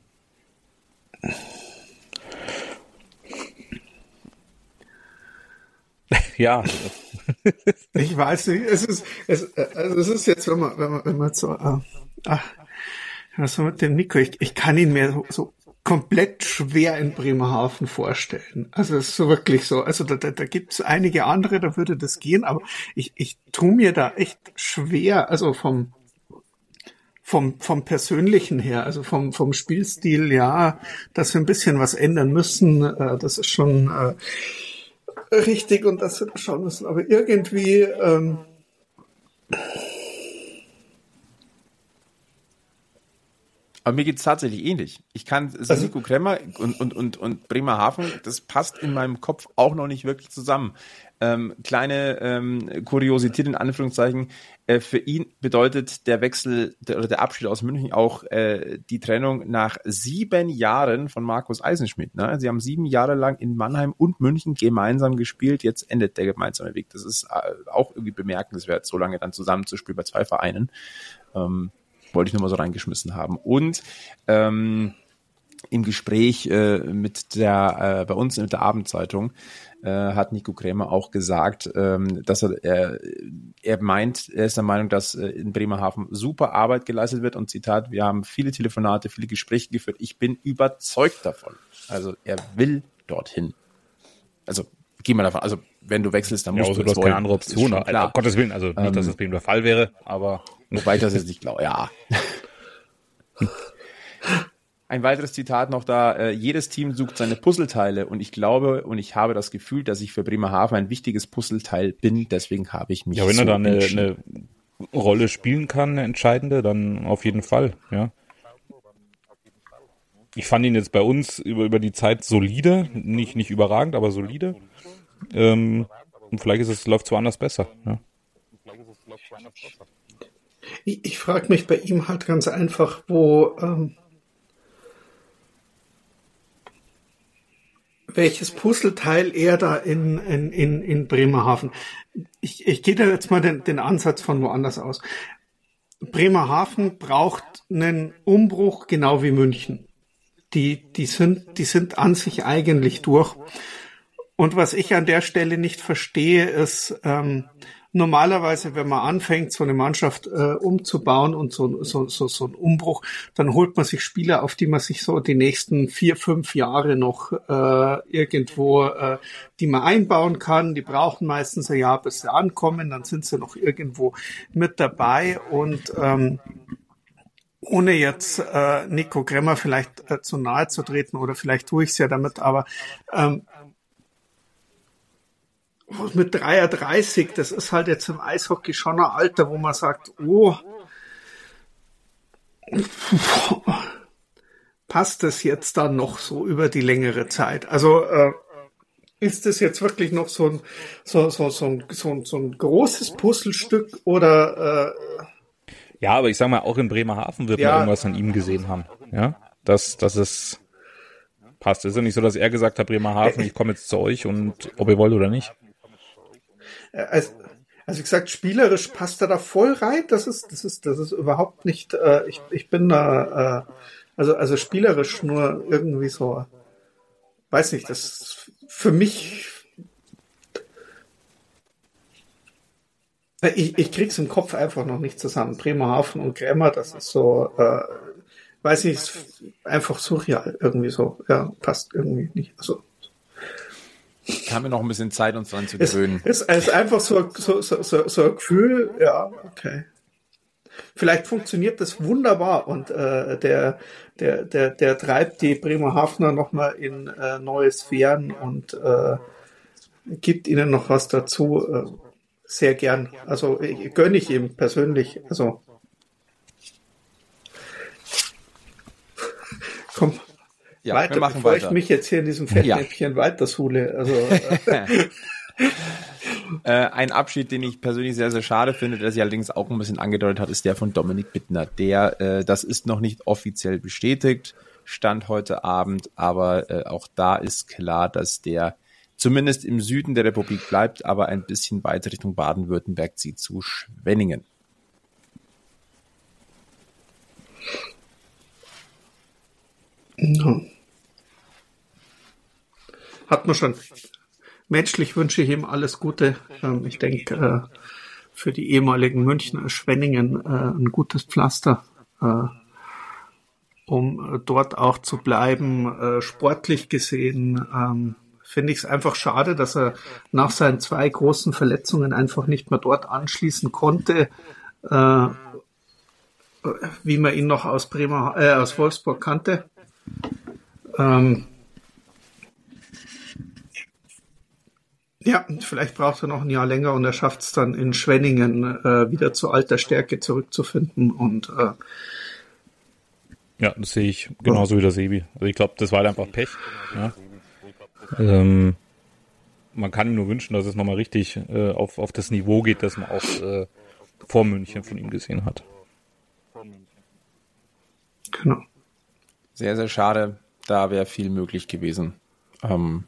Speaker 4: Ja.
Speaker 3: Ich weiß nicht, es ist, es, also es ist jetzt, wenn man, wenn man, wenn man so, äh, ach, also mit dem Nico, ich, ich kann ihn mir so, so komplett schwer in Bremerhaven vorstellen. Also es ist so wirklich so, also da, da, da gibt es einige andere, da würde das gehen, aber ich, ich tue mir da echt schwer, also vom, vom, vom Persönlichen her, also vom, vom Spielstil, ja, dass wir ein bisschen was ändern müssen, äh, das ist schon, äh, richtig, und das wird schauen müssen, aber irgendwie ähm
Speaker 2: aber mir geht's tatsächlich ähnlich. Ich kann also, Nico Kremmer und, und, und, und Bremerhaven, das passt in meinem Kopf auch noch nicht wirklich zusammen. Ähm, kleine ähm, Kuriosität in Anführungszeichen, äh, für ihn bedeutet der Wechsel der, oder der Abschied aus München auch äh, die Trennung nach sieben Jahren von Markus Eisenschmidt. Ne? Sie haben sieben Jahre lang in Mannheim und München gemeinsam gespielt, jetzt endet der gemeinsame Weg. Das ist äh, auch irgendwie bemerkenswert, so lange dann zusammenzuspielen bei zwei Vereinen. Ähm, wollte ich nur mal so reingeschmissen haben. Und ähm, im Gespräch äh, mit der, äh, bei uns mit der Abendzeitung äh, hat Nico Kremmer auch gesagt, ähm, dass er, er, er meint, er ist der Meinung, dass äh, in Bremerhaven super Arbeit geleistet wird und Zitat, wir haben viele Telefonate, viele Gespräche geführt. Ich bin überzeugt davon. Also er will dorthin. Also gehen wir davon, also wenn du wechselst, dann musst
Speaker 4: ja, also
Speaker 2: du
Speaker 4: du hast
Speaker 2: wollen.
Speaker 4: keine andere Option. Also, um Gottes Willen, also nicht,
Speaker 2: ähm,
Speaker 4: dass das bei ihm der Fall wäre, aber
Speaker 2: wobei ich das jetzt nicht glaube, ja. Ein weiteres Zitat noch da, äh, jedes Team sucht seine Puzzleteile und ich glaube und ich habe das Gefühl, dass ich für Bremerhaven ein wichtiges Puzzleteil bin, deswegen habe ich mich
Speaker 4: ja, wenn
Speaker 2: so
Speaker 4: er da eine,
Speaker 2: entschieden.
Speaker 4: eine Rolle spielen kann, eine entscheidende, dann auf jeden Fall, ja. Ich fand ihn jetzt bei uns über, über die Zeit solide, nicht, nicht überragend, aber solide. Ähm, und vielleicht ist es, läuft es woanders besser, ja.
Speaker 3: Ich, ich frage mich bei ihm halt ganz einfach, wo ähm, welches Puzzleteil er da in, in, in, in Bremerhaven. Ich, ich gehe da jetzt mal den, den Ansatz von woanders aus. Bremerhaven braucht einen Umbruch, genau wie München. Die, die sind, die sind an sich eigentlich durch. Und was ich an der Stelle nicht verstehe, ist, ähm, normalerweise, wenn man anfängt, so eine Mannschaft äh, umzubauen und so, so, so, so ein Umbruch, dann holt man sich Spieler, auf die man sich so die nächsten vier, fünf Jahre noch äh, irgendwo, äh, die man einbauen kann. Die brauchen meistens ein Jahr, bis sie ankommen, dann sind sie noch irgendwo mit dabei und ähm, ohne jetzt äh, Nico Kremmer vielleicht äh, zu nahe zu treten oder vielleicht tue ich es ja damit, aber ähm, mit dreiunddreißig, das ist halt jetzt im Eishockey schon ein Alter, wo man sagt, oh, passt das jetzt dann noch so über die längere Zeit? Also äh, ist das jetzt wirklich noch so ein so so so ein, so ein, so ein großes Puzzlestück oder äh,
Speaker 4: ja, aber ich sag mal, auch in Bremerhaven wird
Speaker 3: ja,
Speaker 4: man irgendwas an ihm gesehen haben, ja, dass dass es passt. Es ist ja nicht so, dass er gesagt hat, Bremerhaven, ich komme jetzt zu euch und ob ihr wollt oder nicht.
Speaker 3: Also, also wie gesagt, spielerisch passt er da voll rein. Das ist, das ist, das ist überhaupt nicht. Äh, ich, ich bin da, äh, also, also spielerisch nur irgendwie so. Weiß nicht. Das ist für mich. Ich, ich krieg's im Kopf einfach noch nicht zusammen. Bremerhaven und Kremmer, das ist so. Äh, weiß nicht, ist einfach surreal irgendwie so. Ja, passt irgendwie nicht. Also.
Speaker 2: Haben wir noch ein bisschen Zeit, uns dran zu gewöhnen.
Speaker 3: Es ist, ist einfach so, so, so, so, so ein Gefühl, ja, okay. Vielleicht funktioniert das wunderbar und äh, der, der, der, der treibt die Bremerhavener nochmal in äh, neue Sphären und äh, gibt ihnen noch was dazu. Äh, sehr gern. Also ich, gönne ich ihm persönlich. Also komm.
Speaker 2: Ja,
Speaker 3: weiter,
Speaker 2: wir machen
Speaker 3: bevor
Speaker 2: weiter.
Speaker 3: ich mich jetzt hier in diesem Fettnäpfchen ja. weiter suhle. Also,
Speaker 2: äh, ein Abschied, den ich persönlich sehr, sehr schade finde, der sich allerdings auch ein bisschen angedeutet hat, ist der von Dominik Bittner. Der, äh, das ist noch nicht offiziell bestätigt, Stand heute Abend, aber äh, auch da ist klar, dass der zumindest im Süden der Republik bleibt, aber ein bisschen weiter Richtung Baden-Württemberg zieht, zu Schwenningen.
Speaker 3: No. Hat man schon. Menschlich wünsche ich ihm alles Gute. Ähm, ich denke, äh, für die ehemaligen Münchner Schwenningen äh, ein gutes Pflaster, äh, um äh, dort auch zu bleiben. Äh, sportlich gesehen ähm, finde ich es einfach schade, dass er nach seinen zwei großen Verletzungen einfach nicht mehr dort anschließen konnte, äh, wie man ihn noch aus Bremer, äh, aus Wolfsburg kannte. Ähm, ja, vielleicht braucht er noch ein Jahr länger und er schafft es dann in Schwenningen äh, wieder zu alter Stärke zurückzufinden und äh,
Speaker 4: ja, das sehe ich genauso wie der Sebi. Also ich glaube, das war halt einfach Pech. Ja. Ähm, man kann ihm nur wünschen, dass es nochmal richtig äh, auf, auf das Niveau geht, das man auch äh, vor München von ihm gesehen hat.
Speaker 3: Genau.
Speaker 2: Sehr, sehr schade. Da wäre viel möglich gewesen. Ähm,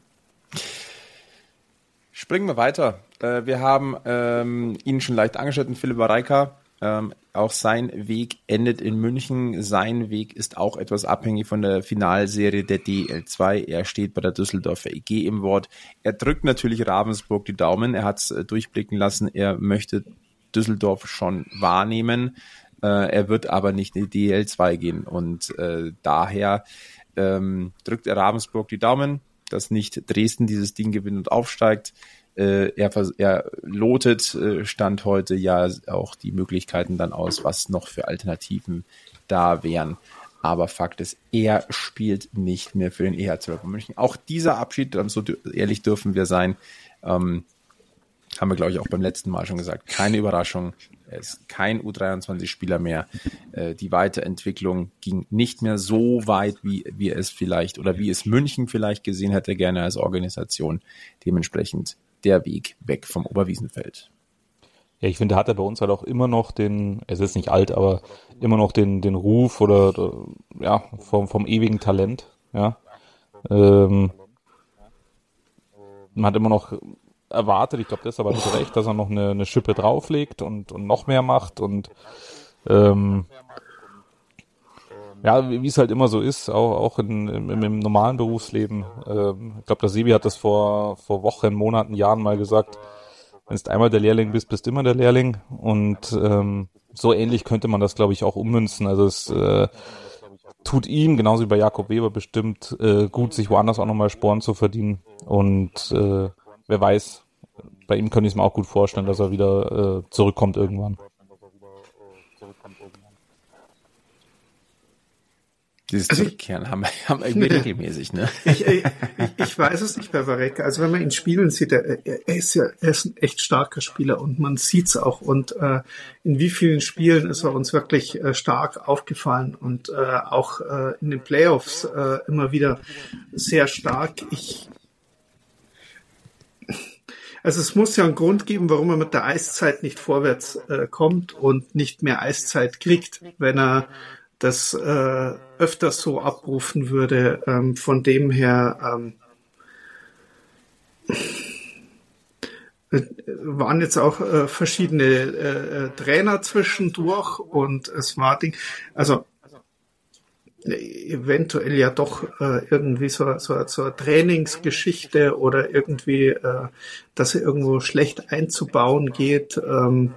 Speaker 2: springen wir weiter. Äh, wir haben ähm, ihn schon leicht angeschnitten, Philipp Wareika. Ähm, auch sein Weg endet in München. Sein Weg ist auch etwas abhängig von der Finalserie der D L zwei. Er steht bei der Düsseldorfer E G im Wort. Er drückt natürlich Ravensburg die Daumen. Er hat es äh, durchblicken lassen. Er möchte Düsseldorf schon wahrnehmen. Äh, er wird aber nicht in die D L zwei gehen. Und äh, daher ähm, drückt er Ravensburg die Daumen, dass nicht Dresden dieses Ding gewinnt und aufsteigt. Äh, er, er lotet äh, Stand heute ja auch die Möglichkeiten dann aus, was noch für Alternativen da wären. Aber Fakt ist, er spielt nicht mehr für den E H zwölf München. Auch dieser Abschied, so ehrlich dürfen wir sein, ähm, haben wir, glaube ich, auch beim letzten Mal schon gesagt, keine Überraschung. Er ist kein U dreiundzwanzig-Spieler mehr. Äh, die Weiterentwicklung ging nicht mehr so weit, wie wir es vielleicht oder wie es München vielleicht gesehen hätte, gerne als Organisation. Dementsprechend der Weg weg vom Oberwiesenfeld.
Speaker 4: Ja, ich finde, hat er bei uns halt auch immer noch den, es ist nicht alt, aber immer noch den den Ruf oder, oder ja vom vom ewigen Talent. Ja, ähm, man hat immer noch erwartet, ich glaube, das ist aber nicht recht, dass er noch eine, eine Schippe drauflegt und, und noch mehr macht und ähm, ja, wie es halt immer so ist, auch, auch in, im, im normalen Berufsleben. Ähm, ich glaube, der Sebi hat das vor, vor Wochen, Monaten, Jahren mal gesagt, wenn du einmal der Lehrling bist, bist du immer der Lehrling und ähm, so ähnlich könnte man das, glaube ich, auch ummünzen. Also es äh, tut ihm, genauso wie bei Jakob Weber bestimmt, äh, gut, sich woanders auch nochmal Sporen zu verdienen und äh, wer weiß, bei ihm könnte ich es mir auch gut vorstellen, dass er wieder äh, zurückkommt irgendwann.
Speaker 2: Dieses Zurückkehren haben wir, haben wir irgendwie regelmäßig, ne?
Speaker 3: Ich, ich, ich weiß es nicht bei Wareika. Also wenn man ihn spielen sieht, er, er ist ja er ist ein echt starker Spieler und man sieht's auch. Und äh, in wie vielen Spielen ist er uns wirklich äh, stark aufgefallen und äh, auch äh, in den Playoffs äh, immer wieder sehr stark. Ich Also es muss ja einen Grund geben, warum er mit der Eiszeit nicht vorwärts äh, kommt und nicht mehr Eiszeit kriegt, wenn er das äh, öfters so abrufen würde. Ähm, von dem her ähm, äh, waren jetzt auch äh, verschiedene äh, Trainer zwischendurch und es war Ding, also eventuell ja doch äh, irgendwie so, so, so eine Trainingsgeschichte oder irgendwie, äh, dass er irgendwo schlecht einzubauen geht. Ähm,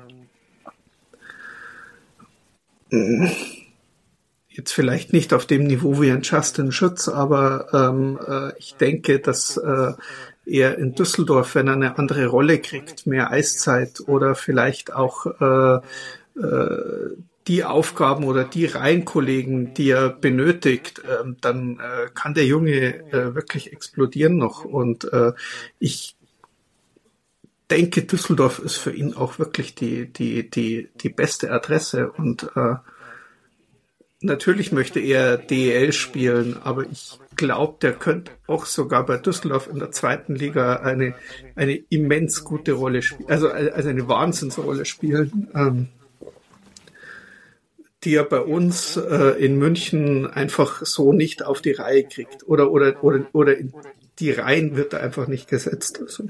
Speaker 3: jetzt vielleicht nicht auf dem Niveau wie ein Justin Schütz, aber ähm, äh, ich denke, dass äh, er in Düsseldorf, wenn er eine andere Rolle kriegt, mehr Eiszeit oder vielleicht auch äh, äh, die Aufgaben oder die Reihenkollegen, die er benötigt, ähm, dann äh, kann der Junge äh, wirklich explodieren noch. Und äh, ich denke, Düsseldorf ist für ihn auch wirklich die die die die beste Adresse. Und äh, natürlich möchte er D E L spielen, aber ich glaube, der könnte auch sogar bei Düsseldorf in der zweiten Liga eine, eine immens gute Rolle spielen, also, also eine Wahnsinnsrolle spielen, ähm, die er bei uns äh, in München einfach so nicht auf die Reihe kriegt. Oder, oder, oder, oder in die Reihen wird er einfach nicht gesetzt. Also,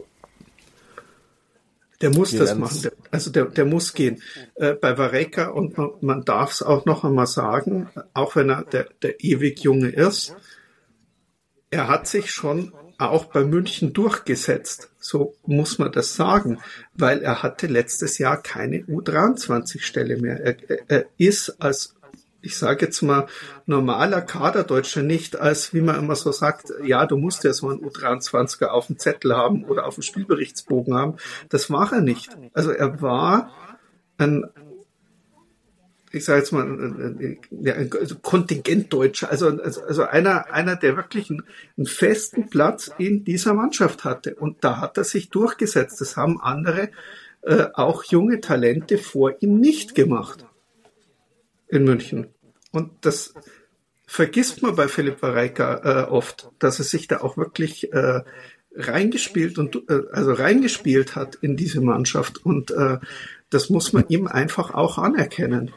Speaker 3: der muss Wir das machen. Der, also der, der muss gehen. Äh, bei Vareka, und man, man darf es auch noch einmal sagen, auch wenn er der, der ewig Junge ist, er hat sich schon auch bei München durchgesetzt. So muss man das sagen, weil er hatte letztes Jahr keine U dreiundzwanzig Stelle mehr. Er, er ist als, ich sage jetzt mal, normaler Kaderdeutscher, nicht als, wie man immer so sagt, ja, du musst ja so einen U dreiundzwanziger auf dem Zettel haben oder auf dem Spielberichtsbogen haben. Das war er nicht. Also er war ein, ich sage jetzt mal, ein, ein, ein Kontingentdeutscher, also, also, also einer, einer, der wirklich einen, einen festen Platz in dieser Mannschaft hatte. Und da hat er sich durchgesetzt. Das haben andere, äh, auch junge Talente vor ihm nicht gemacht in München. Und das vergisst man bei Philipp Vareka äh, oft, dass er sich da auch wirklich äh, reingespielt und äh, also reingespielt hat in diese Mannschaft. Und äh, das muss man ihm einfach auch anerkennen.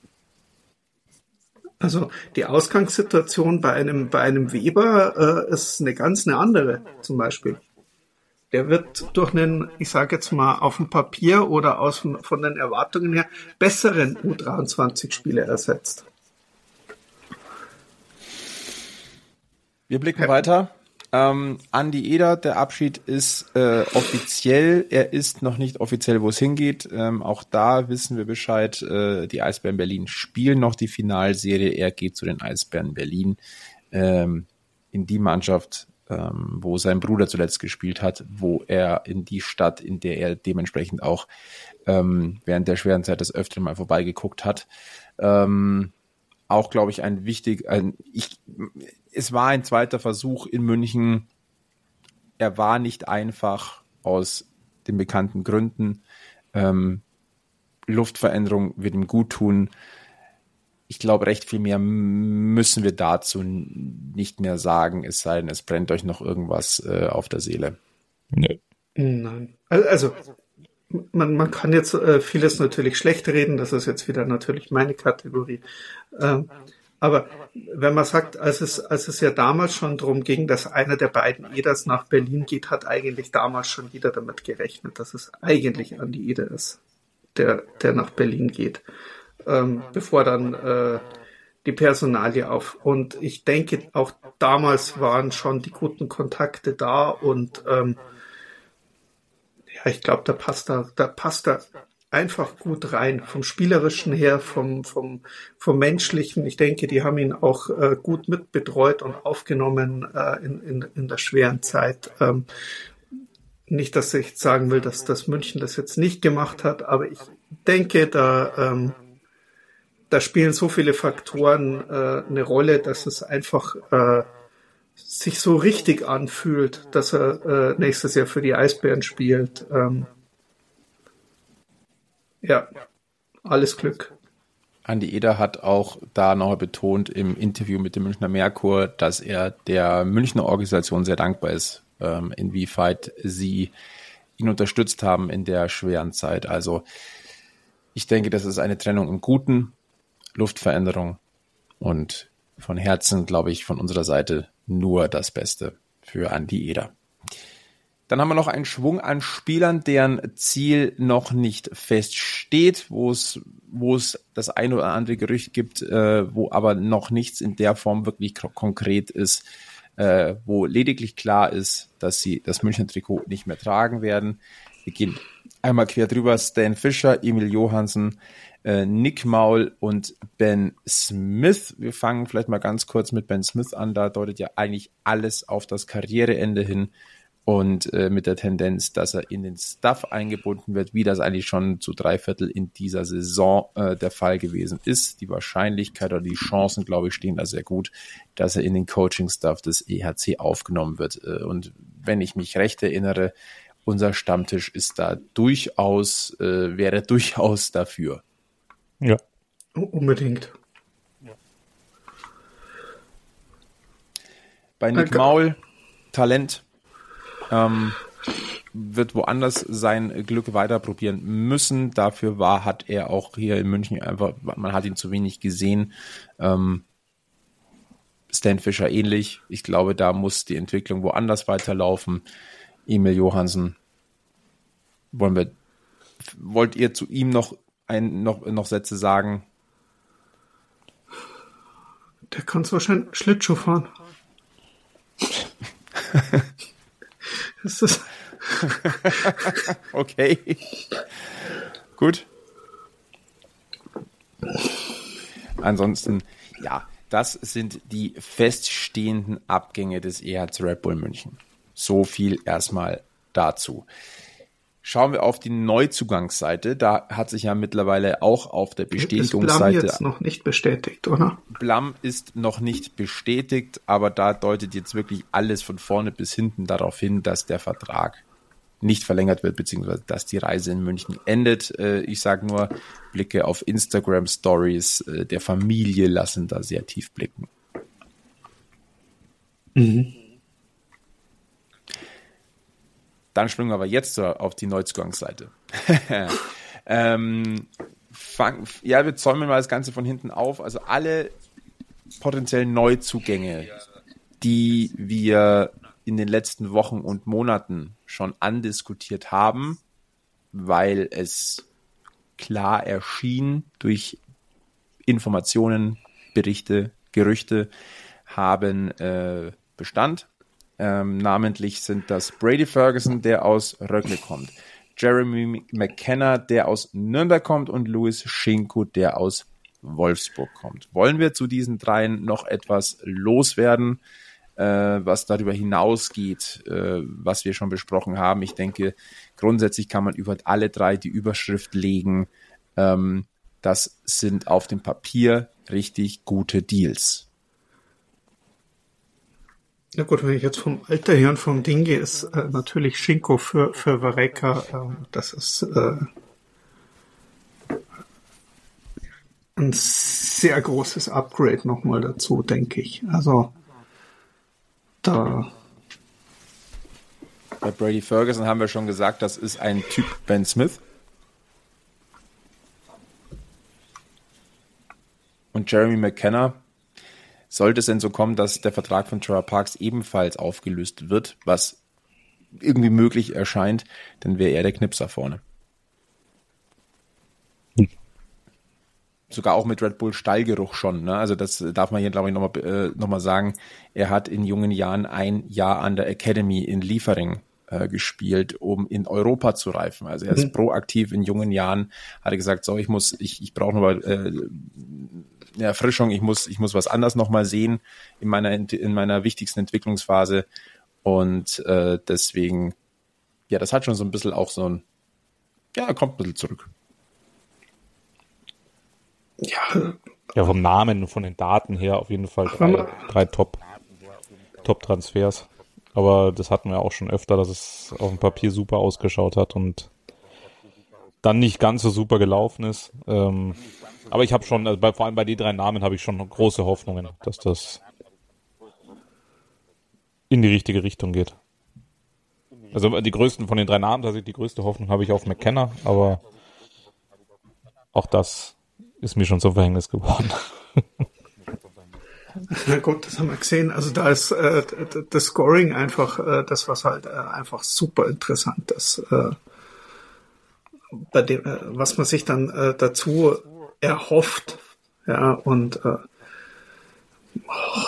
Speaker 3: Also die Ausgangssituation bei einem bei einem Weber äh, ist eine ganz eine andere zum Beispiel. Der wird durch einen, ich sage jetzt mal, auf dem Papier oder aus von den Erwartungen her besseren U dreiundzwanzig-Spieler ersetzt.
Speaker 2: Wir blicken weiter. Ähm, Andi Eder, der Abschied ist äh, offiziell. Er ist noch nicht offiziell, wo es hingeht. Ähm, auch da wissen wir Bescheid. Äh, die Eisbären Berlin spielen noch die Finalserie. Er geht zu den Eisbären Berlin ähm, in die Mannschaft, ähm, wo sein Bruder zuletzt gespielt hat, wo er in die Stadt, in der er dementsprechend auch ähm, während der schweren Zeit des Öfteren mal vorbeigeguckt hat. Ähm, auch, glaube ich, ein wichtig, ein, ich, es war ein zweiter Versuch in München. Er war nicht einfach aus den bekannten Gründen. Ähm, Luftveränderung wird ihm gut tun. Ich glaube, recht viel mehr müssen wir dazu nicht mehr sagen, es sei denn, es brennt euch noch irgendwas äh, auf der Seele.
Speaker 3: Nee. Nein. Also, man, man kann jetzt äh, vieles natürlich schlecht reden, das ist jetzt wieder natürlich meine Kategorie. Ähm, aber wenn man sagt, als es, als es ja damals schon darum ging, dass einer der beiden Eders nach Berlin geht, hat eigentlich damals schon jeder damit gerechnet, dass es eigentlich Andi Eder ist, der, der nach Berlin geht. Ähm, bevor dann äh, die Personalie auf. Und ich denke, auch damals waren schon die guten Kontakte da und ähm, ja, ich glaube, da passt da, da passt da einfach gut rein, vom Spielerischen her, vom, vom, vom Menschlichen. Ich denke, die haben ihn auch äh, gut mitbetreut und aufgenommen äh, in, in, in der schweren Zeit. Ähm, nicht, dass ich sagen will, dass das München das jetzt nicht gemacht hat, aber ich denke, da ähm, da spielen so viele Faktoren äh, eine Rolle, dass es einfach äh, sich so richtig anfühlt, dass er äh, nächstes Jahr für die Eisbären spielt. Ähm, ja, alles Glück.
Speaker 2: Andi Eder hat auch da noch betont im Interview mit dem Münchner Merkur, dass er der Münchner Organisation sehr dankbar ist, ähm, inwieweit sie ihn unterstützt haben in der schweren Zeit. Also ich denke, das ist eine Trennung im Guten. Luftveränderung und von Herzen, glaube ich, von unserer Seite nur das Beste für Andi Eder. Dann haben wir noch einen Schwung an Spielern, deren Ziel noch nicht feststeht, wo es, wo es das eine oder andere Gerücht gibt, äh, wo aber noch nichts in der Form wirklich k- konkret ist, äh, wo lediglich klar ist, dass sie das Münchner Trikot nicht mehr tragen werden. Wir gehen einmal quer drüber. Stan Fischer, Emil Johansen, Nick Maul und Ben Smith. Wir fangen vielleicht mal ganz kurz mit Ben Smith an. Da deutet ja eigentlich alles auf das Karriereende hin und äh, mit der Tendenz, dass er in den Staff eingebunden wird, wie das eigentlich schon zu drei Viertel in dieser Saison äh, der Fall gewesen ist. Die Wahrscheinlichkeit oder die Chancen, glaube ich, stehen da sehr gut, dass er in den Coaching-Staff des E H C aufgenommen wird. Und wenn ich mich recht erinnere, unser Stammtisch ist da durchaus, äh, wäre durchaus dafür.
Speaker 3: Ja. Unbedingt.
Speaker 2: bei Nick Maul, Talent, ähm, wird woanders sein Glück weiter probieren müssen. Dafür war, hat er auch hier in München einfach, man hat ihn zu wenig gesehen. Ähm, Stan Fischer ähnlich. Ich glaube, da muss die Entwicklung woanders weiterlaufen. Emil Johansen, wollen wir, wollt ihr zu ihm noch ein, noch, noch Sätze sagen?
Speaker 3: Der kann so schön Schlittschuh fahren. Das ist
Speaker 2: okay. Gut. Ansonsten, ja, das sind die feststehenden Abgänge des E H C Red Bull München. So viel erstmal dazu. Schauen wir auf die Neuzugangsseite. Da hat sich ja mittlerweile auch auf der Bestätigungsseite...
Speaker 3: Ist Blam jetzt noch nicht bestätigt, oder?
Speaker 2: Blam ist noch nicht bestätigt, aber da deutet jetzt wirklich alles von vorne bis hinten darauf hin, dass der Vertrag nicht verlängert wird, beziehungsweise dass die Reise in München endet. Ich sage nur, Blicke auf Instagram-Stories der Familie lassen da sehr tief blicken.
Speaker 3: Mhm.
Speaker 2: Dann springen wir aber jetzt auf die Neuzugangsseite. ähm, fang, ja, wir zäumen mal das Ganze von hinten auf. Also alle potenziellen Neuzugänge, die wir in den letzten Wochen und Monaten schon andiskutiert haben, weil es klar erschien durch Informationen, Berichte, Gerüchte, haben äh, Bestand. Ähm, namentlich sind das Brady Ferguson, der aus Rögle kommt, Jeremy McKenna, der aus Nürnberg kommt und Louis Schinko, der aus Wolfsburg kommt. Wollen wir zu diesen dreien noch etwas loswerden, äh, was darüber hinausgeht, äh, was wir schon besprochen haben? Ich denke, grundsätzlich kann man über alle drei die Überschrift legen, ähm, das sind auf dem Papier richtig gute Deals.
Speaker 3: Ja gut, wenn ich jetzt vom Alter her und vom Ding gehe, ist äh, natürlich Schinko für, für Vareka, äh, das ist äh, ein sehr großes Upgrade nochmal dazu, denke ich. Also da...
Speaker 2: Bei Brady Ferguson haben wir schon gesagt, das ist ein Typ Ben Smith. Und Jeremy McKenna, sollte es denn so kommen, dass der Vertrag von Trevor Parks ebenfalls aufgelöst wird, was irgendwie möglich erscheint, dann wäre er der Knipser vorne. Hm. Sogar auch mit Red Bull Stallgeruch schon. Ne? Also das darf man hier, glaube ich, nochmal äh, noch mal sagen. Er hat in jungen Jahren ein Jahr an der Academy in Liefering äh, gespielt, um in Europa zu reifen. Also er ist mhm. proaktiv in jungen Jahren, hat er gesagt, so, ich muss, ich, ich brauche nochmal äh, eine Erfrischung, ich muss, ich muss was anderes nochmal sehen in meiner, in meiner wichtigsten Entwicklungsphase. Und äh, deswegen, ja, das hat schon so ein bisschen auch so ein, ja, er kommt ein bisschen zurück.
Speaker 3: Ja,
Speaker 4: ja, vom Namen und von den Daten her auf jeden Fall drei, drei Top, Top-Transfers. Aber das hatten wir auch schon öfter, dass es auf dem Papier super ausgeschaut hat und dann nicht ganz so super gelaufen ist. Ähm, aber ich habe schon, also bei, vor allem bei den drei Namen habe ich schon große Hoffnungen, dass das in die richtige Richtung geht. Also die größten von den drei Namen, also die größte Hoffnung habe ich auf McKenna, aber auch das ist mir schon zum Verhängnis geworden.
Speaker 3: Na gut, das haben wir gesehen. Also da ist äh, das Scoring einfach äh, das, was halt äh, einfach super interessant ist. Äh, bei dem, äh, was man sich dann äh, dazu erhofft. Ja, und äh, oh,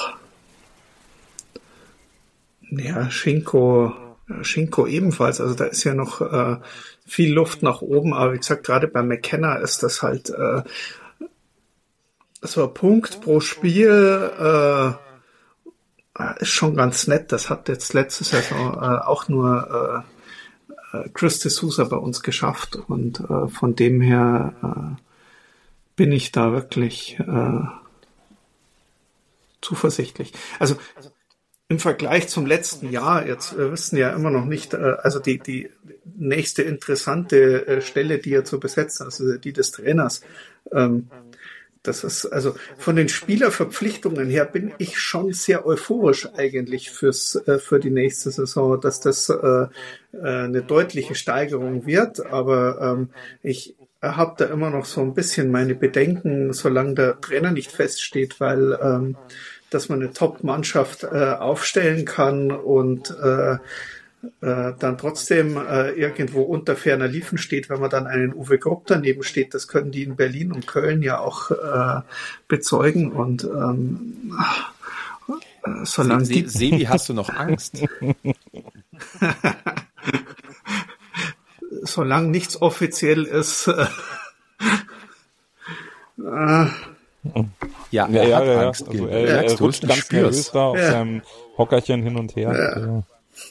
Speaker 3: ja, Schinko, Schinko ebenfalls. Also da ist ja noch äh, viel Luft nach oben. Aber wie gesagt, gerade bei McKenna ist das halt äh, so ein Punkt pro Spiel äh, ist schon ganz nett. Das hat jetzt letzte Saison äh, auch nur äh, Chris de Sousa bei uns geschafft. Und äh, von dem her äh, bin ich da wirklich äh, zuversichtlich. Also im Vergleich zum letzten Jahr, jetzt wir wissen ja immer noch nicht, äh, also die die nächste interessante äh, Stelle, die er zu besetzen, also die des Trainers, ähm, Das ist, also von den Spielerverpflichtungen her bin ich schon sehr euphorisch eigentlich fürs, äh, für die nächste Saison, dass das äh, äh, eine deutliche Steigerung wird. Aber ähm, ich habe da immer noch so ein bisschen meine Bedenken, solange der Trainer nicht feststeht, weil ähm, dass man eine Top-Mannschaft äh, aufstellen kann und äh, äh, dann trotzdem äh, irgendwo unter ferner Liefen steht, wenn man dann einen Uwe Grupp daneben steht. Das können die in Berlin und Köln ja auch äh, bezeugen. Und ähm, äh, solange
Speaker 2: Se, Se, Sebi, hast du noch Angst?
Speaker 3: Solange nichts offiziell ist. Äh, äh,
Speaker 2: ja,
Speaker 4: ja, ja, ja, ja.
Speaker 2: Angst,
Speaker 4: also, er, er, er rutscht ganz nervös da auf ja. seinem Hockerchen hin und her.
Speaker 3: Ja.
Speaker 4: Ja.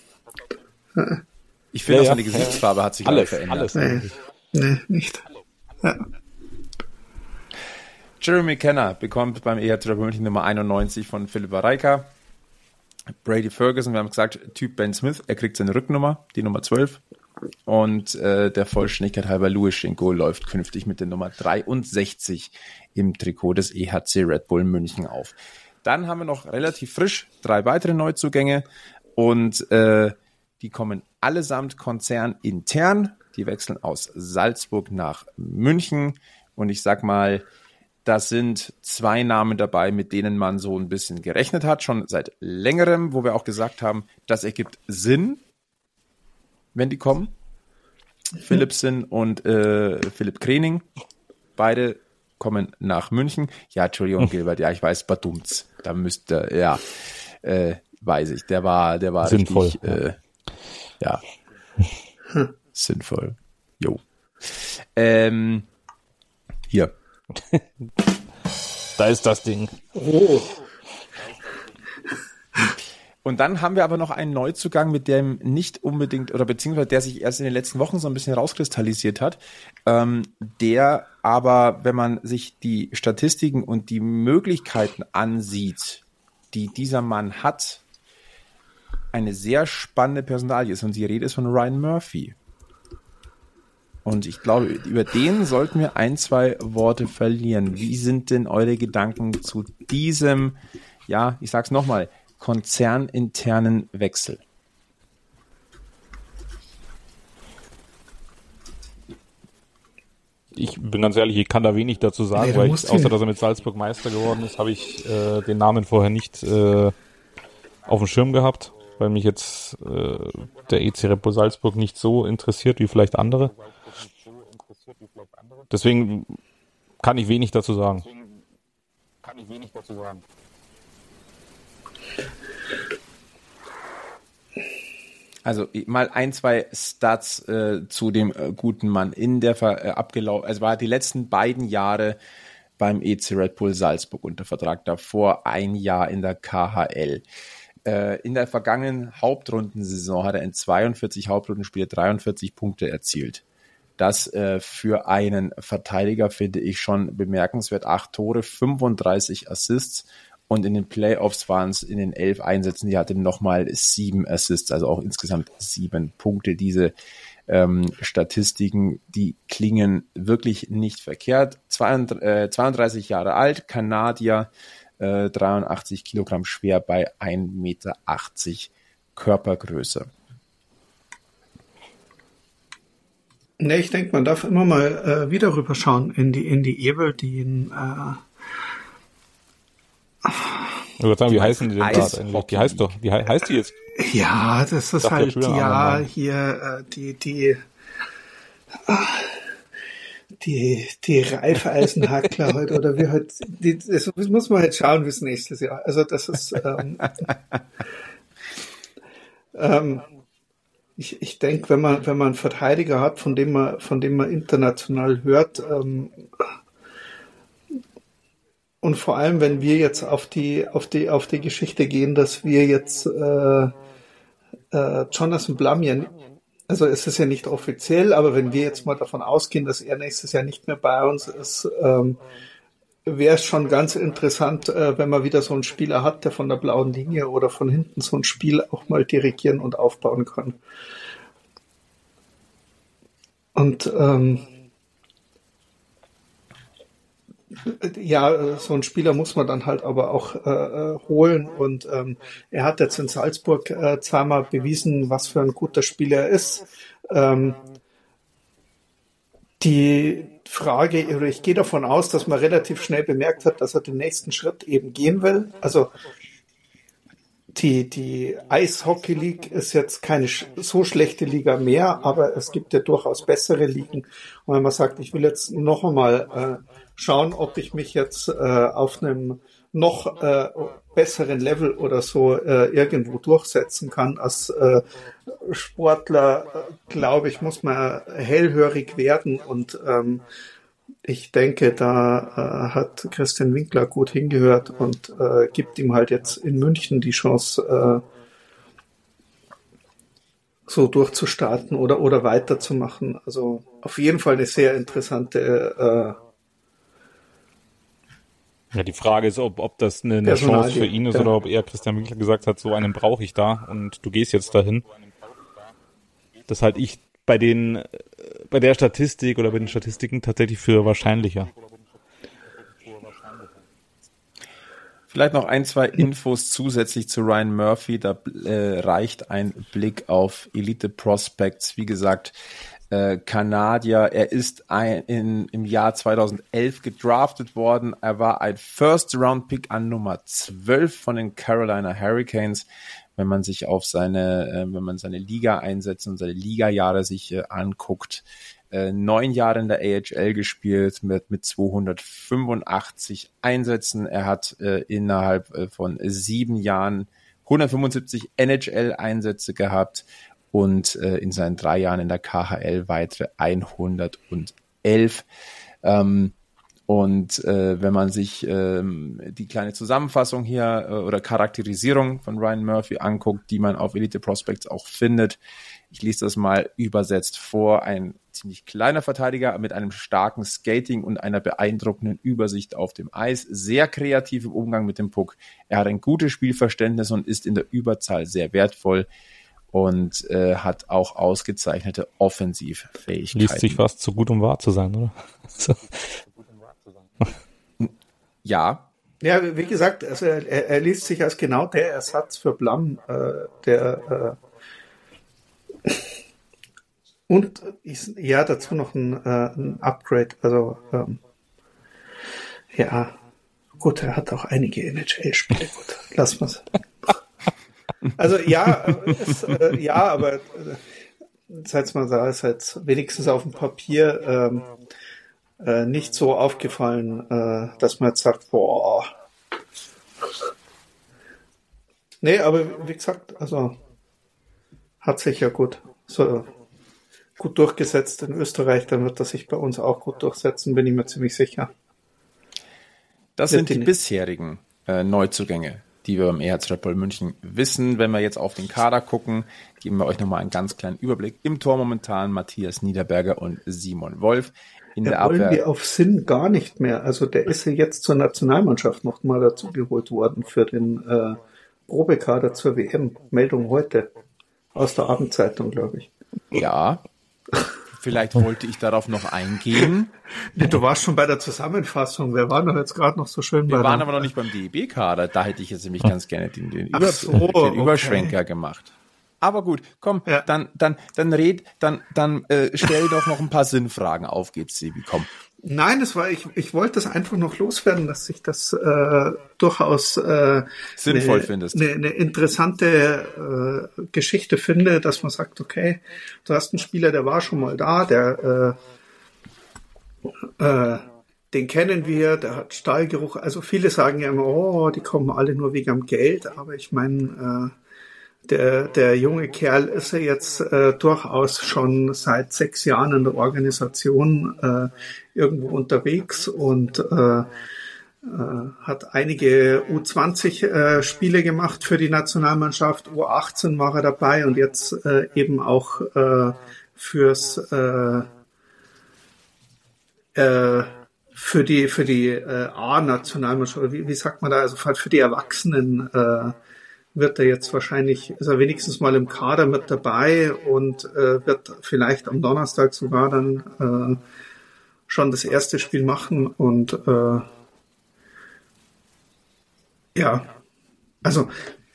Speaker 2: Ich finde,
Speaker 4: ja,
Speaker 2: auch seine ja. Gesichtsfarbe hat sich
Speaker 4: alles,
Speaker 2: verändert.
Speaker 4: Alles,
Speaker 3: nee, nee, nicht. Ja.
Speaker 2: Jeremy Kenner bekommt beim E H C München Nummer einundneunzig von Philippa Reiker. Brady Ferguson, wir haben gesagt, Typ Ben Smith, er kriegt seine Rücknummer, die Nummer zwölf. Und äh, der Vollständigkeit halber Louis Schenko läuft künftig mit der Nummer dreiundsechzig im Trikot des E H C Red Bull München auf. Dann haben wir noch relativ frisch drei weitere Neuzugänge und äh, die kommen allesamt konzernintern. Die wechseln aus Salzburg nach München. Und ich sag mal, das sind zwei Namen dabei, mit denen man so ein bisschen gerechnet hat, schon seit längerem, wo wir auch gesagt haben, das ergibt Sinn, wenn die kommen. Mhm. Philippsen und äh, Philipp Krening. Beide kommen nach München. Ja, Entschuldigung, Gilbert, ja, ich weiß, Badumts. Da müsste, ja, äh, weiß ich, der war, der war
Speaker 4: sinnvoll.
Speaker 2: Richtig, äh, ja, sinnvoll. Jo. Ähm, hier.
Speaker 4: Da ist das Ding.
Speaker 3: Oh.
Speaker 2: Und dann haben wir aber noch einen Neuzugang, mit dem nicht unbedingt, oder beziehungsweise der sich erst in den letzten Wochen so ein bisschen rauskristallisiert hat, ähm, der aber, wenn man sich die Statistiken und die Möglichkeiten ansieht, die dieser Mann hat, eine sehr spannende Personalie ist. Und die Rede ist von Ryan Murphy. Und ich glaube, über den sollten wir ein, zwei Worte verlieren. Wie sind denn eure Gedanken zu diesem, ja, ich sag's nochmal, konzerninternen Wechsel?
Speaker 4: Ich bin ganz ehrlich, ich kann da wenig dazu sagen, nee, weil ich, außer dass er mit Salzburg Meister geworden ist, habe ich äh, den Namen vorher nicht äh, auf dem Schirm gehabt, weil mich jetzt äh, der E C Red Bull Salzburg nicht so interessiert wie vielleicht andere. Deswegen kann ich wenig dazu sagen. Kann ich wenig dazu sagen.
Speaker 2: Also mal ein, zwei Stats äh, zu dem äh, guten Mann in der Ver- äh, abgelaufen, also war die letzten beiden Jahre beim E C Red Bull Salzburg unter Vertrag, davor ein Jahr in der K H L. Äh, in der vergangenen Hauptrundensaison hat er in zweiundvierzig Hauptrundenspielen dreiundvierzig Punkte erzielt. Das äh, für einen Verteidiger finde ich schon bemerkenswert. Acht Tore, fünfunddreißig Assists. Und in den Playoffs waren es in den elf Einsätzen, die hatte nochmal sieben Assists, also auch insgesamt sieben Punkte. Diese ähm, Statistiken, die klingen wirklich nicht verkehrt. zweiunddreißig Jahre alt, Kanadier, äh, dreiundachtzig Kilogramm schwer bei ein Meter achtzig Körpergröße.
Speaker 3: Ne, ich denke, man darf immer mal äh, wieder rüberschauen in die, in die Ebel, die in äh,
Speaker 4: Ich würde sagen, wie heißen die denn gerade eigentlich? Die heißt doch, wie he- heißt die jetzt?
Speaker 3: Ja, das ist halt, ja, hier, äh, die, die, die, die Reifeisenhackler heute, oder wie halt, die, das muss man halt schauen, wie es nächstes Jahr, also das ist, ähm, ähm, ich, ich denke, wenn man, wenn man einen Verteidiger hat, von dem man, von dem man international hört, ähm, und vor allem, wenn wir jetzt auf die auf die auf die Geschichte gehen, dass wir jetzt äh, äh, Jonathan Blamier, also es ist ja nicht offiziell, aber wenn wir jetzt mal davon ausgehen, dass er nächstes Jahr nicht mehr bei uns ist, ähm, wäre es schon ganz interessant, äh, wenn man wieder so einen Spieler hat, der von der blauen Linie oder von hinten so ein Spiel auch mal dirigieren und aufbauen kann. Und ähm, Ja, so einen Spieler muss man dann halt aber auch äh, holen und ähm, er hat jetzt in Salzburg äh, zweimal bewiesen, was für ein guter Spieler er ist. Ähm, die Frage, oder ich gehe davon aus, dass man relativ schnell bemerkt hat, dass er den nächsten Schritt eben gehen will. Also die, die Eishockey League ist jetzt keine so schlechte Liga mehr, aber es gibt ja durchaus bessere Ligen. Und wenn man sagt, ich will jetzt noch einmal äh, schauen, ob ich mich jetzt äh, auf einem noch äh, besseren Level oder so äh, irgendwo durchsetzen kann als äh, Sportler, äh, glaube ich, muss man hellhörig werden und ähm, ich denke, da äh, hat Christian Winkler gut hingehört und äh, gibt ihm halt jetzt in München die Chance, äh, so durchzustarten oder oder weiterzumachen. Also auf jeden Fall eine sehr interessante
Speaker 4: äh, Ja, die Frage ist, ob, ob das eine, eine
Speaker 3: Personalie,
Speaker 4: Chance für ihn ist
Speaker 3: ja.
Speaker 4: oder ob er Christian Winkler gesagt hat, so einen brauche ich da und du gehst jetzt dahin. Das halte ich bei den, bei der Statistik oder bei den Statistiken tatsächlich für wahrscheinlicher.
Speaker 2: Vielleicht noch ein, zwei Infos zusätzlich zu Ryan Murphy. Da äh, reicht ein Blick auf Elite Prospects. Wie gesagt, äh, Kanadier. Er ist ein, in, im Jahr zweitausendelf gedraftet worden. Er war ein First-Round-Pick an Nummer zwölf von den Carolina Hurricanes. Wenn man sich auf seine, äh, wenn man seine Liga-Einsätze und seine Liga-Jahre sich äh, anguckt, äh, neun Jahre in der A H L gespielt mit mit zweihundertfünfundachtzig Einsätzen. Er hat äh, innerhalb äh, von sieben Jahren hundertfünfundsiebzig N H L-Einsätze gehabt und äh, in seinen drei Jahren in der K H L weitere hundertelf. Ähm, Und äh, wenn man sich ähm, die kleine Zusammenfassung hier äh, oder Charakterisierung von Ryan Murphy anguckt, die man auf Elite Prospects auch findet, ich lese das mal übersetzt vor, ein ziemlich kleiner Verteidiger mit einem starken Skating und einer beeindruckenden Übersicht auf dem Eis, sehr kreativ im Umgang mit dem Puck. Er hat ein gutes Spielverständnis und ist in der Überzahl sehr wertvoll und äh, hat auch ausgezeichnete Offensivfähigkeiten.
Speaker 4: Liest sich fast zu gut, um wahr zu sein, oder? So.
Speaker 2: Ja.
Speaker 3: Ja, wie gesagt, also er, er liest sich als genau der Ersatz für Blum, äh, der äh, und ist, ja, dazu noch ein, äh, ein Upgrade. Also ähm, ja, gut, er hat auch einige N H L-Spiele. Gut, lassen wir es. Also ja, ist, äh, ja, aber äh, seit man da ist halt wenigstens auf dem Papier ähm, äh, nicht so aufgefallen, äh, dass man jetzt sagt, boah. Nee, aber wie gesagt, also hat sich ja gut so gut durchgesetzt in Österreich, dann wird er sich bei uns auch gut durchsetzen, bin ich mir ziemlich sicher.
Speaker 2: Das sind die bisherigen äh, Neuzugänge, die wir beim E H C Red Bull München wissen. Wenn wir jetzt auf den Kader gucken, geben wir euch nochmal einen ganz kleinen Überblick. Im Tor momentan Matthias Niederberger und Simon Wolf. In der
Speaker 3: wollen
Speaker 2: Abwehr
Speaker 3: wir auf Sinn gar nicht mehr. Also der ist ja jetzt zur Nationalmannschaft noch mal dazu geholt worden für den äh, Probekader zur W M. Meldung heute aus der Abendzeitung, glaube ich.
Speaker 2: Ja, vielleicht wollte ich darauf noch eingehen.
Speaker 3: Nee, du warst schon bei der Zusammenfassung. Wir waren doch jetzt gerade noch so schön
Speaker 2: Wir
Speaker 3: bei
Speaker 2: waren
Speaker 3: der...
Speaker 2: aber noch nicht beim D E B-Kader. Da hätte ich jetzt nämlich ganz gerne den, den,
Speaker 3: Ach
Speaker 2: Über
Speaker 3: so,
Speaker 2: den
Speaker 3: okay.
Speaker 2: Überschwenker gemacht. Aber gut, komm,
Speaker 3: Ja.
Speaker 2: dann, dann, dann red, dann, dann äh, stell doch noch ein paar Sinnfragen auf, geht's, Sebi, komm.
Speaker 3: Nein, das war ich. Ich wollte das einfach noch loswerden, dass ich das äh, durchaus äh,
Speaker 2: Sinnvoll
Speaker 3: eine,
Speaker 2: findest.
Speaker 3: Eine, eine interessante äh, Geschichte finde, dass man sagt, okay, du hast einen Spieler, der war schon mal da, der äh, äh, den kennen wir, der hat Stallgeruch. Also viele sagen ja immer, oh, die kommen alle nur wegen dem Geld, aber ich meine, äh, Der, der junge Kerl ist ja jetzt äh, durchaus schon seit sechs Jahren in der Organisation äh, irgendwo unterwegs und äh, äh, hat einige U zwanzig äh, Spiele gemacht für die Nationalmannschaft. U achtzehn war er dabei und jetzt äh, eben auch äh, fürs äh, äh, für die für die äh, A-Nationalmannschaft. Wie, wie sagt man da? Also für die Erwachsenen. Äh, wird er jetzt wahrscheinlich, ist er wenigstens mal im Kader mit dabei und äh, wird vielleicht am Donnerstag sogar dann äh, schon das erste Spiel machen und äh, ja, also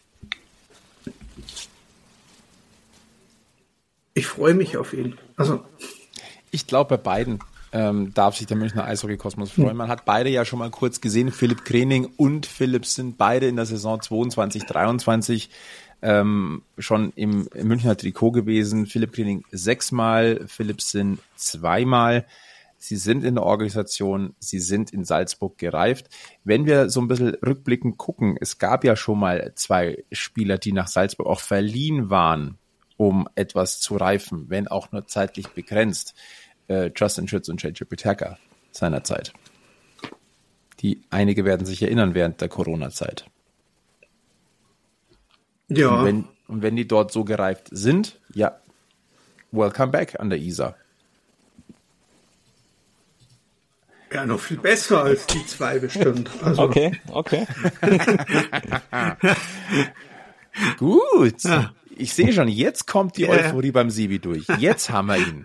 Speaker 3: ich freue mich auf ihn. Also
Speaker 2: ich glaube, bei beiden ähm, darf sich der Münchner Eishockey-Kosmos freuen. Man hat beide ja schon mal kurz gesehen. Philipp Krening und Philipp sind beide in der Saison zweiundzwanzig dreiundzwanzig ähm, schon im, im Münchner Trikot gewesen. Philipp Krening sechsmal, Philipp Sinn zweimal. Sie sind in der Organisation, sie sind in Salzburg gereift. Wenn wir so ein bisschen rückblickend gucken, es gab ja schon mal zwei Spieler, die nach Salzburg auch verliehen waren, um etwas zu reifen, wenn auch nur zeitlich begrenzt. Äh, Justin Schütz und J J Peterka seinerzeit. Die einige werden sich erinnern während der Corona-Zeit.
Speaker 3: ja,
Speaker 2: Und wenn, und wenn die dort so gereift sind, ja, welcome back an der Isar.
Speaker 3: ja, noch viel besser als die zwei bestimmt. Also,
Speaker 4: Okay, okay.
Speaker 2: Gut.
Speaker 3: Ja.
Speaker 2: Ich sehe schon, jetzt kommt die
Speaker 3: Ja.
Speaker 2: Euphorie beim Sibi durch. Jetzt haben wir ihn.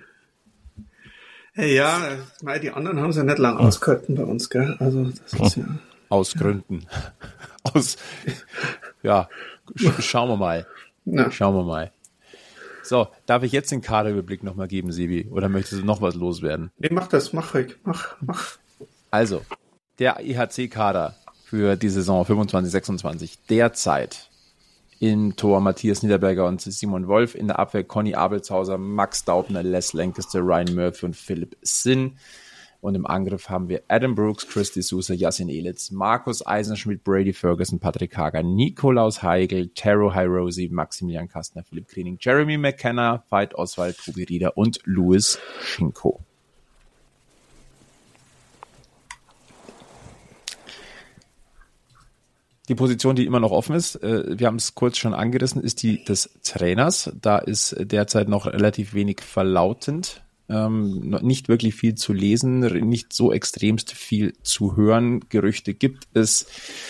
Speaker 3: Ja, weil die anderen haben sie nicht lang ausgehalten bei uns, gell? Also das ist ja.
Speaker 2: Aus Gründen. Aus, ja, sch schauen wir mal.
Speaker 3: Na,
Speaker 2: Schauen wir mal. So, darf ich jetzt den Kaderüberblick nochmal geben, Sibi? Oder möchtest du noch was loswerden?
Speaker 3: nee, mach das, mach ich, mach, mach.
Speaker 2: Also, der E H C-Kader für die Saison fünfundzwanzig sechsundzwanzig derzeit im Tor Matthias Niederberger und Simon Wolf, in der Abwehr Conny Abelshauser, Max Daubner, Les Lancaster, Ryan Murphy und Philipp Sinn. Und im Angriff haben wir Adam Brooks, Chris D'Souza, Yassin Elitz, Markus Eisenschmidt, Brady Ferguson, Patrick Hager, Nikolaus Heigl, Taro Hirosi, Maximilian Kastner, Philipp Krening, Jeremy McKenna, Veit Oswald, Tobi Rieder und Louis Schinko. Die Position, die immer noch offen ist, äh, wir haben es kurz schon angerissen, ist die des Trainers. Da ist derzeit noch relativ wenig verlautend, ähm, noch nicht wirklich viel zu lesen, nicht so extremst viel zu hören. Gerüchte gibt es.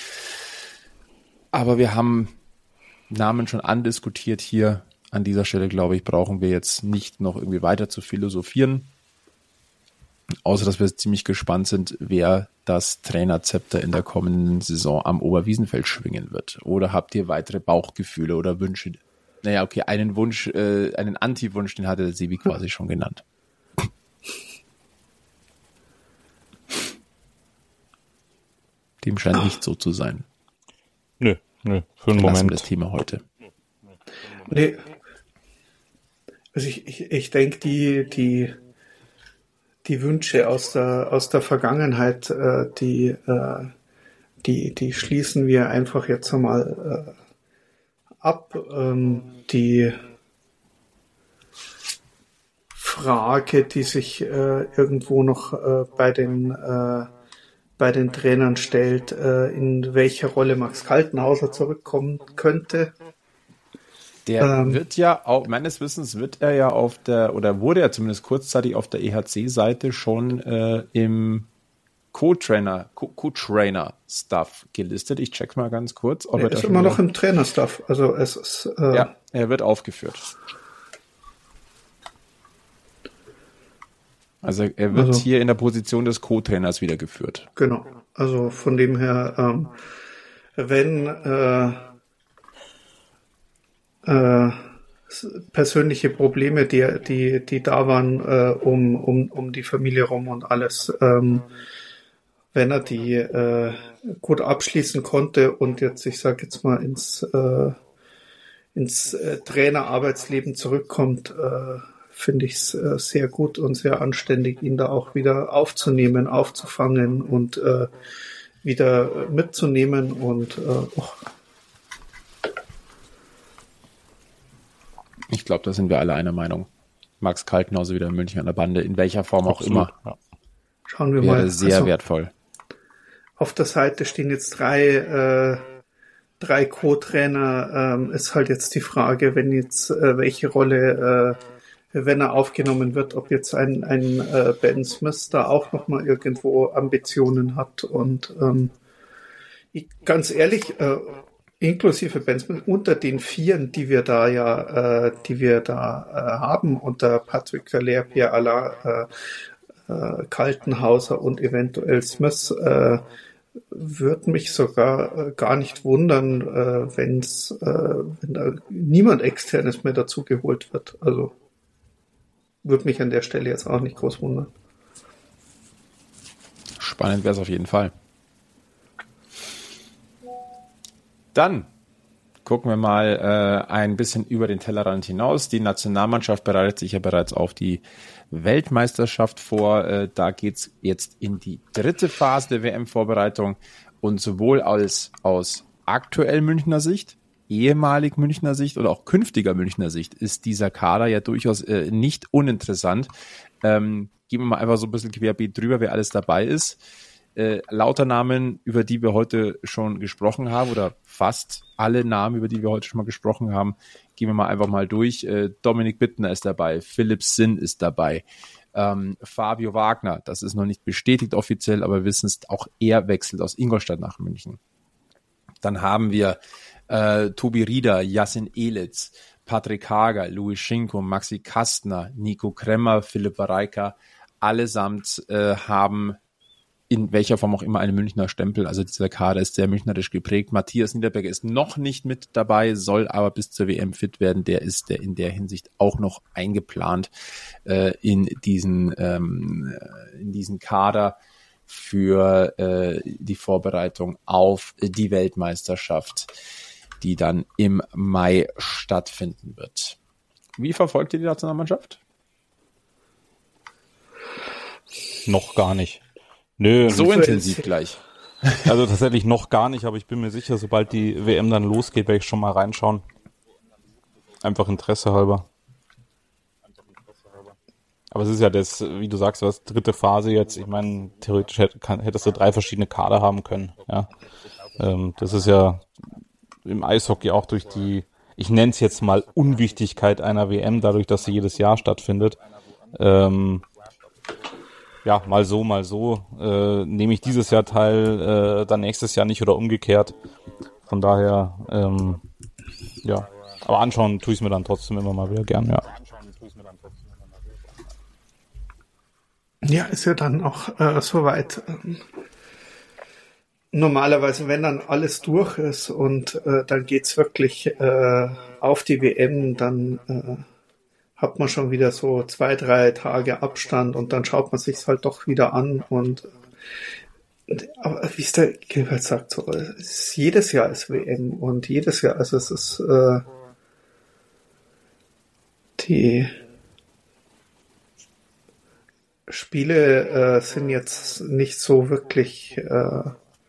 Speaker 2: Aber wir haben Namen schon andiskutiert hier. An dieser Stelle, glaube ich, brauchen wir jetzt nicht noch irgendwie weiter zu philosophieren. Außer, dass wir ziemlich gespannt sind, wer das Trainerzepter in der kommenden Saison am Oberwiesenfeld schwingen wird. Oder habt ihr weitere Bauchgefühle oder Wünsche? Naja, okay, einen Wunsch, äh, einen Anti-Wunsch, den hatte der Sebi quasi schon genannt. Dem scheint nicht so zu sein.
Speaker 4: Nö, nö, für einen
Speaker 2: Lassen wir
Speaker 4: Moment.
Speaker 2: das Thema heute.
Speaker 3: Nee. Also ich, ich, ich denke, die, die, die Wünsche aus der, aus der Vergangenheit, äh, die, äh, die, die schließen wir einfach jetzt einmal äh, ab. Ähm, die Frage, die sich äh, irgendwo noch äh, bei den, äh, bei den Trainern stellt, äh, in welcher Rolle Max Kaltenhauser zurückkommen könnte.
Speaker 2: Der
Speaker 3: Ähm.
Speaker 2: wird ja, auch, meines Wissens wird er ja auf der, oder wurde er zumindest kurzzeitig auf der E H C-Seite schon äh, im Co-Trainer, Co-Trainer-Stuff gelistet. Ich check mal ganz kurz. Ob
Speaker 3: Er
Speaker 2: er da
Speaker 3: ist
Speaker 2: schon
Speaker 3: immer
Speaker 2: wieder-
Speaker 3: noch im Trainerstuff. Also es ist äh,
Speaker 2: Ja, er wird aufgeführt. Also er wird
Speaker 3: Also-
Speaker 2: hier in der Position des Co-Trainers wiedergeführt.
Speaker 3: genau. Also von dem her, ähm, wenn äh, äh, s- persönliche Probleme, die die die da waren äh, um um um die Familie rum und alles, ähm, wenn er die äh, gut abschließen konnte und jetzt, ich sage jetzt mal ins äh, ins äh, Trainerarbeitsleben zurückkommt, äh, finde ich es äh, sehr gut und sehr anständig, ihn da auch wieder aufzunehmen, aufzufangen und äh, wieder mitzunehmen und äh, oh,
Speaker 2: Ich glaube, da sind wir alle einer Meinung. Max Kaltenhauser wieder in München an der Bande, in welcher Form auch
Speaker 4: Absolut,
Speaker 2: immer,
Speaker 4: ja.
Speaker 3: schauen wir
Speaker 2: wäre
Speaker 3: mal.
Speaker 2: sehr
Speaker 3: Also,
Speaker 2: wertvoll.
Speaker 3: auf der Seite stehen jetzt drei, äh, drei Co-Trainer. Ähm, ist halt jetzt die Frage, wenn jetzt äh, welche Rolle, äh, wenn er aufgenommen wird, ob jetzt ein, ein äh, Ben Smith da auch nochmal irgendwo Ambitionen hat. Und ähm, ich, ganz ehrlich, äh, inklusive Ben Smith, unter den Vieren, die wir da ja, äh, die wir da äh, haben, unter Patrick Verleer, Pierre Allain, äh, äh, Kaltenhauser und eventuell Smith, äh, würde mich sogar äh, gar nicht wundern, äh, wenn's, äh, wenn da niemand Externes mehr dazu geholt wird. Also würde mich an der Stelle jetzt auch nicht groß wundern.
Speaker 2: Spannend wäre es auf jeden Fall. Dann gucken wir mal äh, ein bisschen über den Tellerrand hinaus. Die Nationalmannschaft bereitet sich ja bereits auf die Weltmeisterschaft vor. Äh, da geht's jetzt in die dritte Phase der W M-Vorbereitung. Und sowohl als aus aktuell Münchner Sicht, ehemalig Münchner Sicht oder auch künftiger Münchner Sicht ist dieser Kader ja durchaus äh, nicht uninteressant. Ähm, gehen wir mal einfach so ein bisschen querbeet drüber, wer alles dabei ist. Äh, lauter Namen, über die wir heute schon gesprochen haben, oder fast alle Namen, über die wir heute schon mal gesprochen haben, gehen wir mal einfach mal durch. Äh, Dominik Bittner ist dabei, Philipp Sinn ist dabei, ähm, Fabio Wagner, das ist noch nicht bestätigt offiziell, aber wir wissen es, auch er wechselt aus Ingolstadt nach München. Dann haben wir äh, Tobi Rieder, Yassin Elitz, Patrick Hager, Louis Schinko, Maxi Kastner, Nico Kremmer, Philipp Wareika, allesamt äh, haben in welcher Form auch immer einen Münchner Stempel. Also dieser Kader ist sehr münchnerisch geprägt. Matthias Niederberger ist noch nicht mit dabei, soll aber bis zur W M fit werden. Der ist der in der Hinsicht auch noch eingeplant äh, in diesen ähm, in diesen Kader für äh, die Vorbereitung auf die Weltmeisterschaft, die dann im Mai stattfinden wird. Wie verfolgt ihr die Nationalmannschaft?
Speaker 4: Noch gar nicht. Nö.
Speaker 2: So intensiv gleich.
Speaker 4: Also tatsächlich noch gar nicht, aber ich bin mir sicher, sobald die W M dann losgeht, werde ich schon mal reinschauen. Einfach Interesse halber. Aber es ist ja das, wie du sagst, das dritte Phase jetzt. Ich meine, theoretisch hättest du drei verschiedene Kader haben können. Ja, ähm, das ist ja im Eishockey auch durch die, ich nenne es jetzt mal Unwichtigkeit einer W M, dadurch, dass sie jedes Jahr stattfindet. Ähm, ja, mal so, mal so. Äh, nehme ich dieses Jahr teil, äh, dann nächstes Jahr nicht oder umgekehrt. Von daher, ähm, ja. Aber anschauen tue ich es mir dann trotzdem immer mal wieder gern, ja.
Speaker 3: Ja, ist ja dann auch äh, soweit. Ähm, normalerweise, wenn dann alles durch ist und äh, dann geht's wirklich äh, auf die W M, dann äh, hat man schon wieder so zwei, drei Tage Abstand und dann schaut man sich's halt doch wieder an und äh, aber wie es der Gilbert sagt, so, es ist, jedes Jahr ist W M und jedes Jahr, also es ist äh, die Spiele äh, sind jetzt nicht so wirklich äh,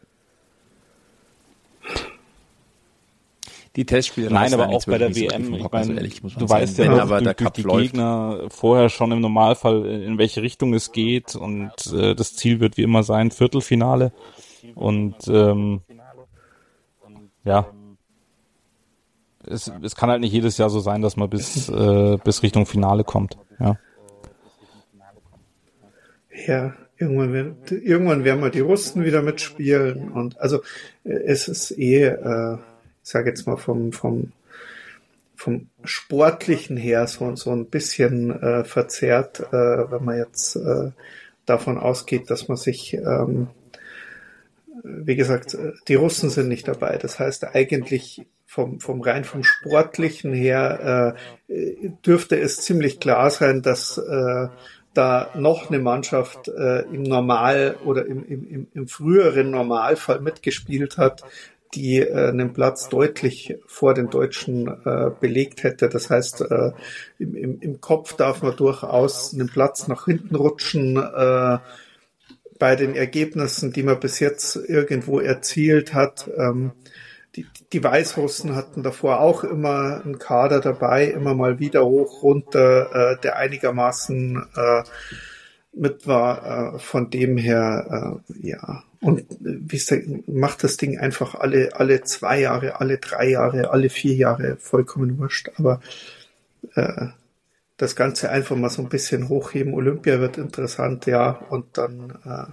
Speaker 2: die Testspiele.
Speaker 4: Nein, aber auch bei der W M. Ich meine, du weißt ja noch durch, durch die Gegner vorher schon im Normalfall, in welche Richtung es geht und äh, das Ziel wird wie immer sein, Viertelfinale und ähm, ja, es, es kann halt nicht jedes Jahr so sein, dass man bis äh, bis Richtung Finale kommt. Ja.
Speaker 3: Ja, irgendwann werden, irgendwann werden wir die Russen wieder mitspielen und also es ist eh, äh, ich sage jetzt mal vom vom vom Sportlichen her so so ein bisschen äh, verzerrt, äh, wenn man jetzt äh, davon ausgeht, dass man sich, ähm, wie gesagt, die Russen sind nicht dabei. Das heißt eigentlich vom vom rein vom Sportlichen her äh, dürfte es ziemlich klar sein, dass äh, da noch eine Mannschaft äh, im Normal- oder im, im, im früheren Normalfall mitgespielt hat, die äh, einen Platz deutlich vor den Deutschen äh, belegt hätte. Das heißt, äh, im, im, im Kopf darf man durchaus einen Platz nach hinten rutschen äh, bei den Ergebnissen, die man bis jetzt irgendwo erzielt hat. Ähm, Die, die Weißrussen hatten davor auch immer einen Kader dabei, immer mal wieder hoch, runter, äh, der einigermaßen äh, mit war. Äh, von dem her, äh, ja. Und äh, wie es macht das Ding einfach alle alle zwei Jahre, alle drei Jahre, alle vier Jahre, vollkommen wurscht. Aber äh, das Ganze einfach mal so ein bisschen hochheben. Olympia wird interessant, ja. Und dann äh,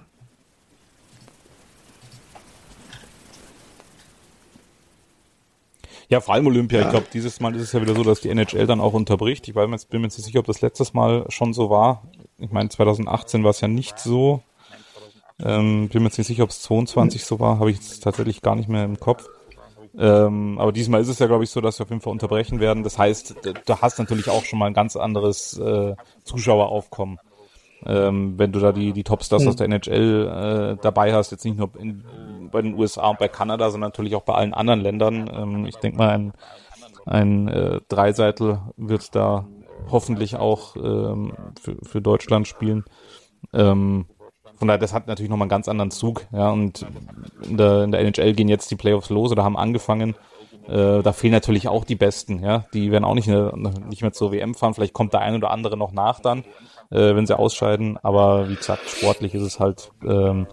Speaker 4: Ja, vor allem Olympia.
Speaker 3: Ja.
Speaker 4: Ich glaube, dieses Mal ist es ja wieder so, dass die N H L dann auch unterbricht. Ich bin mir jetzt nicht sicher, ob das letztes Mal schon so war. ich meine, zwanzig achtzehn war es ja nicht so. Ähm, bin mir jetzt nicht sicher, ob es zweiundzwanzig so war, habe ich jetzt tatsächlich gar nicht mehr im Kopf. Ähm, aber diesmal ist es ja, glaube ich, so, dass wir auf jeden Fall unterbrechen werden. Das heißt, du hast natürlich auch schon mal ein ganz anderes äh, Zuschaueraufkommen. Ähm, wenn du da die, die Topstars mhm. aus der N H L äh, dabei hast, jetzt nicht nur in, bei den U S A und bei Kanada, sondern natürlich auch bei allen anderen Ländern. Ähm, ich denke mal, ein, ein äh, Dreiseitel wird da hoffentlich auch ähm, für, für Deutschland spielen. Ähm, von daher, das hat natürlich nochmal einen ganz anderen Zug. Ja, und in der, in der N H L gehen jetzt die Playoffs los oder haben angefangen. Äh, da fehlen natürlich auch die Besten. Ja, die werden auch nicht, ne, nicht mehr zur W M fahren. Vielleicht kommt der ein oder andere noch nach dann, äh, wenn sie ausscheiden. Aber wie gesagt, sportlich ist es halt ähm,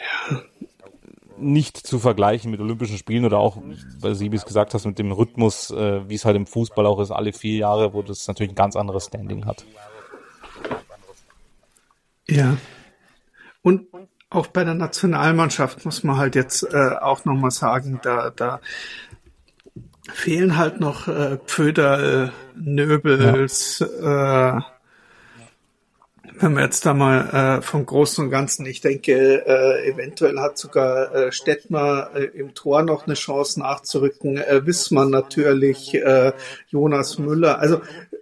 Speaker 4: nicht zu vergleichen mit Olympischen Spielen oder auch, weil Sie, wie es gesagt hast, mit dem Rhythmus, äh, wie es halt im Fußball auch ist, alle vier Jahre, wo das natürlich ein ganz anderes Standing hat.
Speaker 3: Ja. Und auch bei der Nationalmannschaft muss man halt jetzt äh, auch nochmal sagen, da, da fehlen halt noch äh, Pföder, äh, Nöbels, ja. äh, wenn wir jetzt da mal äh, vom Großen und Ganzen, ich denke, äh, eventuell hat sogar äh, Stettmer äh, im Tor noch eine Chance nachzurücken, äh, Wissmann natürlich, äh, Jonas Müller, also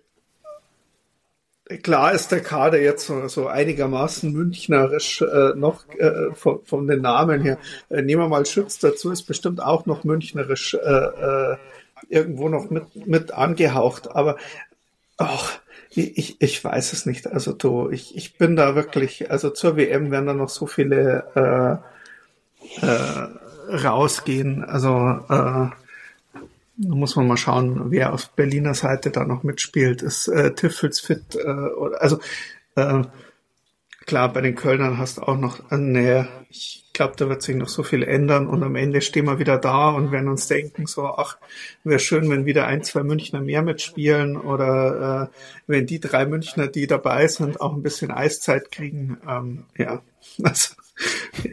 Speaker 3: klar ist der Kader jetzt so, so einigermaßen münchnerisch äh, noch äh, von, von den Namen her. Äh, nehmen wir mal Schütz dazu, ist bestimmt auch noch münchnerisch äh, äh, irgendwo noch mit, mit angehaucht. Aber ach, ich, ich weiß es nicht. Also du, ich, ich bin da wirklich, also zur W M werden da noch so viele äh, äh, rausgehen. Also äh, da muss man mal schauen, wer auf Berliner Seite da noch mitspielt. Ist äh, Tiffels fit? Äh, oder, also äh, klar, bei den Kölnern hast du auch noch, äh, nee, ich glaube, da wird sich noch so viel ändern und am Ende stehen wir wieder da und werden uns denken, so, ach, wäre schön, wenn wieder ein, zwei Münchner mehr mitspielen oder äh, wenn die drei Münchner, die dabei sind, auch ein bisschen Eiszeit kriegen. Ähm, ja, also, ja.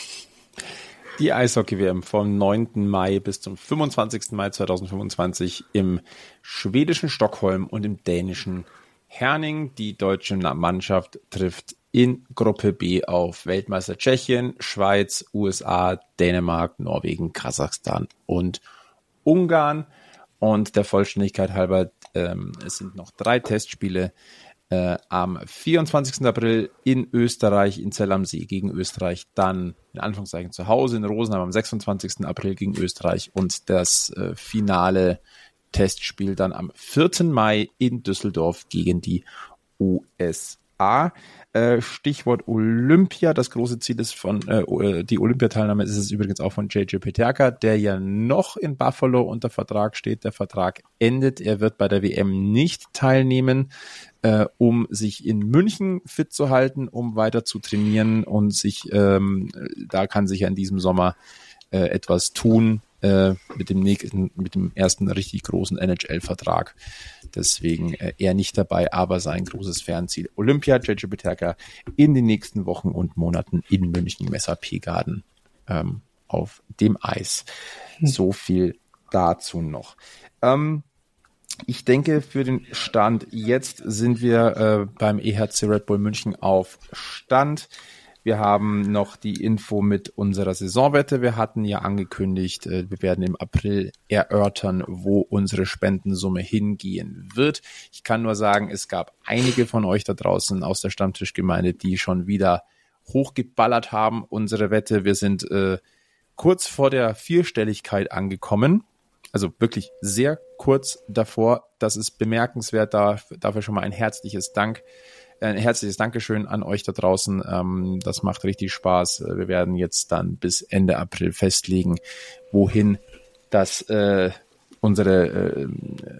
Speaker 2: Die Eishockey-W M vom neunten Mai bis zum fünfundzwanzigsten Mai zweitausendfünfundzwanzig im schwedischen Stockholm und im dänischen Herning. Die deutsche Mannschaft trifft in Gruppe B auf Weltmeister Tschechien, Schweiz, U S A, Dänemark, Norwegen, Kasachstan und Ungarn. Und der Vollständigkeit halber, ähm, es sind noch drei Testspiele Äh, am vierundzwanzigsten April in Österreich, in Zell am See gegen Österreich, dann in Anführungszeichen zu Hause in Rosenheim am sechsundzwanzigsten April gegen Österreich und das äh, finale Testspiel dann am vierten Mai in Düsseldorf gegen die U S A. Äh, Stichwort Olympia, das große Ziel ist von, äh, die Olympiateilnahme ist es übrigens auch von J J Peterka, der ja noch in Buffalo unter Vertrag steht. Der Vertrag endet, er wird bei der W M nicht teilnehmen, äh, um sich in München fit zu halten, um weiter zu trainieren und sich, ähm, da kann sich ja in diesem Sommer äh, etwas tun äh, mit dem nächsten, mit dem ersten richtig großen N H L-Vertrag. Deswegen äh, er nicht dabei, aber sein großes Fernziel Olympia, J J Peterka in den nächsten Wochen und Monaten in München im S A P-Garden ähm, auf dem Eis. Hm. So viel dazu noch. Ähm, Ich denke, für den Stand jetzt sind wir äh, beim E H C Red Bull München auf Stand. Wir haben noch die Info mit unserer Saisonwette. Wir hatten ja angekündigt, äh, wir werden im April erörtern, wo unsere Spendensumme hingehen wird. Ich kann nur sagen, es gab einige von euch da draußen aus der Stammtischgemeinde, die schon wieder hochgeballert haben, unsere Wette. Wir sind äh, kurz vor der Vierstelligkeit angekommen. Also wirklich sehr kurz davor. Das ist bemerkenswert. Dafür schon mal ein herzliches Dank. Ein herzliches Dankeschön an euch da draußen. Das macht richtig Spaß. Wir werden jetzt dann bis Ende April festlegen, wohin das äh, unsere äh,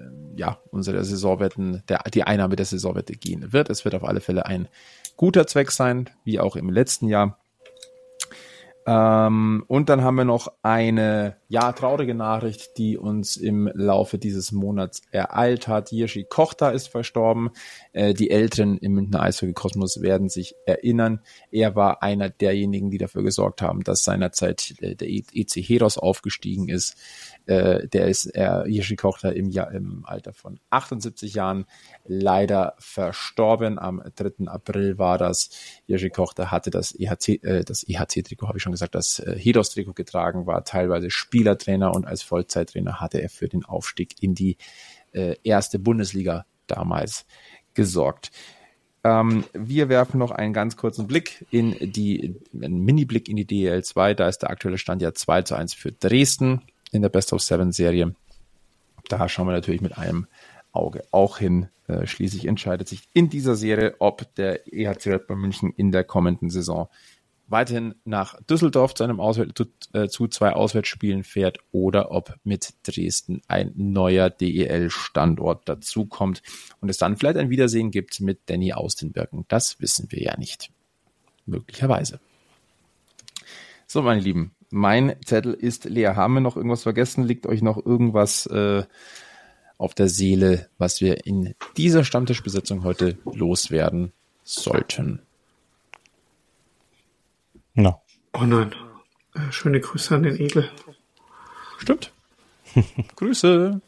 Speaker 2: ja unsere Saisonwetten, der, die Einnahme der Saisonwette gehen wird. Es wird auf alle Fälle ein guter Zweck sein, wie auch im letzten Jahr. Ähm, und dann haben wir noch eine ja, traurige Nachricht, die uns im Laufe dieses Monats ereilt hat. Jiří Kochta ist verstorben. Äh, die Älteren im Münchner Eishockey-Kosmos werden sich erinnern. Er war einer derjenigen, die dafür gesorgt haben, dass seinerzeit äh, der E C Heros aufgestiegen ist. Äh, der ist, äh, Jiří Kochta im, Jahr, im Alter von achtundsiebzig Jahren leider verstorben. Am dritten April war das. Jiří Kochta hatte das E H C, äh, das E H C-Trikot, habe ich schon gesagt, das äh, Heros-Trikot getragen, war teilweise Spielertrainer und als Vollzeittrainer hatte er für den Aufstieg in die äh, erste Bundesliga damals gesorgt. Ähm, wir werfen noch einen ganz kurzen Blick in die, einen Mini-Blick in die D E L zwei. Da ist der aktuelle Stand ja zwei zu eins für Dresden in der Best-of-Seven-Serie. Da schauen wir natürlich mit einem Auge auch hin. Äh, schließlich entscheidet sich in dieser Serie, ob der E H C Red Bull München in der kommenden Saison weiterhin nach Düsseldorf zu einem Auswärts, zu, äh, zu zwei Auswärtsspielen fährt oder ob mit Dresden ein neuer D E L-Standort dazukommt und es dann vielleicht ein Wiedersehen gibt mit Danny aus den Birken. Das wissen wir ja nicht. Möglicherweise. So, meine Lieben, mein Zettel ist leer. Haben wir noch irgendwas vergessen? Liegt euch noch irgendwas äh, auf der Seele, was wir in dieser Stammtischbesetzung heute loswerden sollten?
Speaker 4: No.
Speaker 3: Oh nein. Äh, schöne Grüße an den Egel.
Speaker 2: Stimmt. Grüße.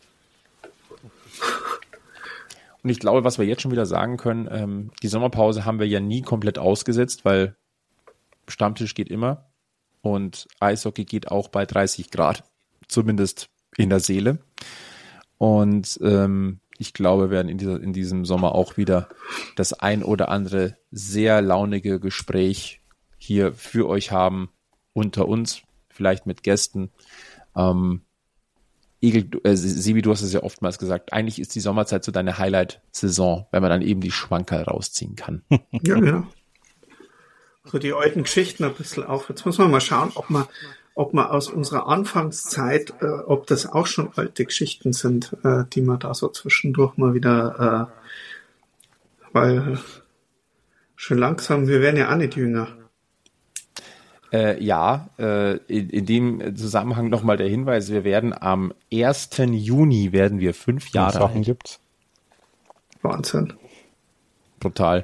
Speaker 2: Und ich glaube, was wir jetzt schon wieder sagen können, ähm, die Sommerpause haben wir ja nie komplett ausgesetzt, weil Stammtisch geht immer und Eishockey geht auch bei dreißig Grad, zumindest in der Seele. Und ähm, ich glaube, wir werden in, dieser, in diesem Sommer auch wieder das ein oder andere sehr launige Gespräch hier für euch haben, unter uns, vielleicht mit Gästen. Ähm, Egel, äh, Sebi, du hast es ja oftmals gesagt, eigentlich ist die Sommerzeit so deine Highlight-Saison, wenn man dann eben die Schwankerl rausziehen kann.
Speaker 3: Ja, genau. So die alten Geschichten ein bisschen auf. Jetzt muss man mal schauen, ob man, ob man aus unserer Anfangszeit, äh, ob das auch schon alte Geschichten sind, äh, die man da so zwischendurch mal wieder, äh, weil schon langsam, wir werden ja auch nicht jünger.
Speaker 2: Äh, ja, äh, in, in dem Zusammenhang nochmal der Hinweis, wir werden am ersten Juni werden wir fünf Jahre
Speaker 4: Sachen
Speaker 2: alt.
Speaker 4: Gibt's.
Speaker 3: Wahnsinn.
Speaker 2: Brutal.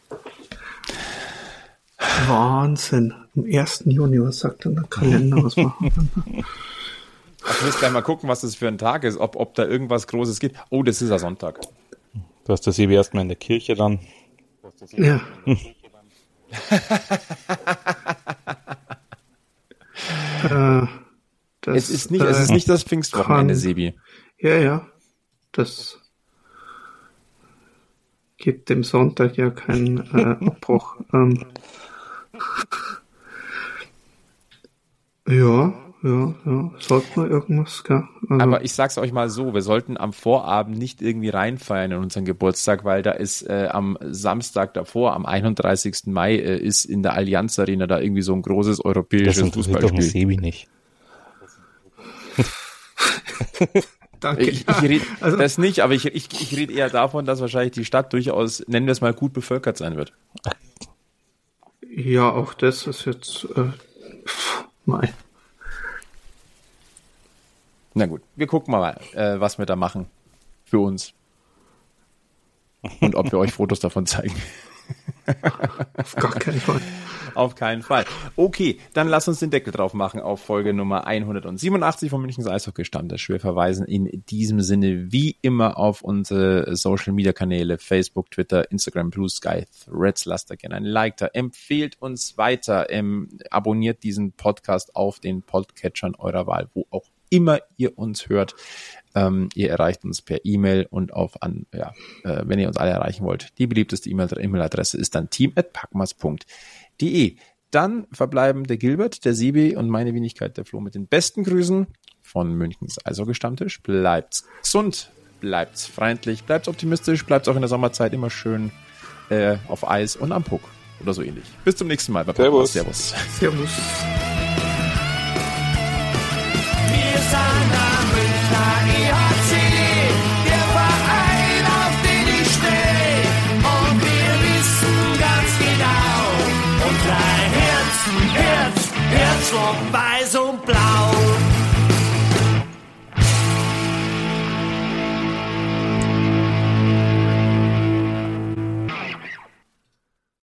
Speaker 3: Wahnsinn. Am ersten Juni, was sagt denn der Kalender, was machen wir?
Speaker 2: Ich muss gleich mal gucken, was das für ein Tag ist, ob, ob da irgendwas Großes gibt. Oh, das ist ja Sonntag.
Speaker 4: Du hast das Sebi erstmal in der Kirche dann.
Speaker 3: Ja. äh, das,
Speaker 2: Es ist nicht, es ist nicht das Pfingstwochenende,
Speaker 3: kann-
Speaker 2: Sebi.
Speaker 3: Ja, ja. Das gibt dem Sonntag ja keinen äh, Abbruch. Ähm, ja, ja, ja. Sollte man irgendwas, gell? Also,
Speaker 2: Aber ich sag's euch mal so, wir sollten am Vorabend nicht irgendwie reinfeiern in unseren Geburtstag, weil da ist äh, am Samstag davor, am einunddreißigsten Mai, äh, ist in der Allianz Arena da irgendwie so ein großes
Speaker 4: Das
Speaker 2: europäisches
Speaker 4: interessiert doch den
Speaker 2: Fußballspiel.
Speaker 4: Sebi nicht.
Speaker 3: danke.
Speaker 2: Ich, ich rede
Speaker 3: Also-
Speaker 2: das nicht, aber ich, ich, ich rede eher davon, dass wahrscheinlich die Stadt durchaus, nennen wir es mal, gut bevölkert sein wird.
Speaker 3: Ja, auch das ist jetzt äh, pff, mei.
Speaker 2: Na gut, wir gucken mal, äh, was wir da machen für uns. Und ob wir euch Fotos davon zeigen.
Speaker 3: Auf gar keinen Fall.
Speaker 2: Auf keinen Fall. Okay, dann lass uns den Deckel drauf machen auf Folge Nummer hundertsiebenundachtzig vom Münchens Eishockey-Stammtisch. Wir verweisen in diesem Sinne wie immer auf unsere Social-Media-Kanäle, Facebook, Twitter, Instagram, Blue Sky, Threads. Lasst da gerne ein Like da. Empfehlt uns weiter. Ähm, abonniert diesen Podcast auf den Podcatchern eurer Wahl, wo auch immer ihr uns hört. Ähm, ihr erreicht uns per E-Mail und auf an, ja, äh, wenn ihr uns alle erreichen wollt. Die beliebteste E-Mail-Adresse ist dann team at packmas punkt de. Dann verbleiben der Gilbert, der Sebi und meine Wenigkeit, der Flo, mit den besten Grüßen von Münchens Eishockey-Stammtisch. Bleibt's gesund, bleibt's freundlich, bleibt's optimistisch, bleibt's auch in der Sommerzeit immer schön äh, auf Eis und am Puck oder so ähnlich. Bis zum nächsten Mal bei Packmas.
Speaker 4: Servus.
Speaker 2: Servus.
Speaker 3: Servus.
Speaker 1: Wir sind am Münchner E H C, der Verein, auf den ich stehe. Und wir wissen ganz genau, unser Herz, Herz, Herz von weiß und blau.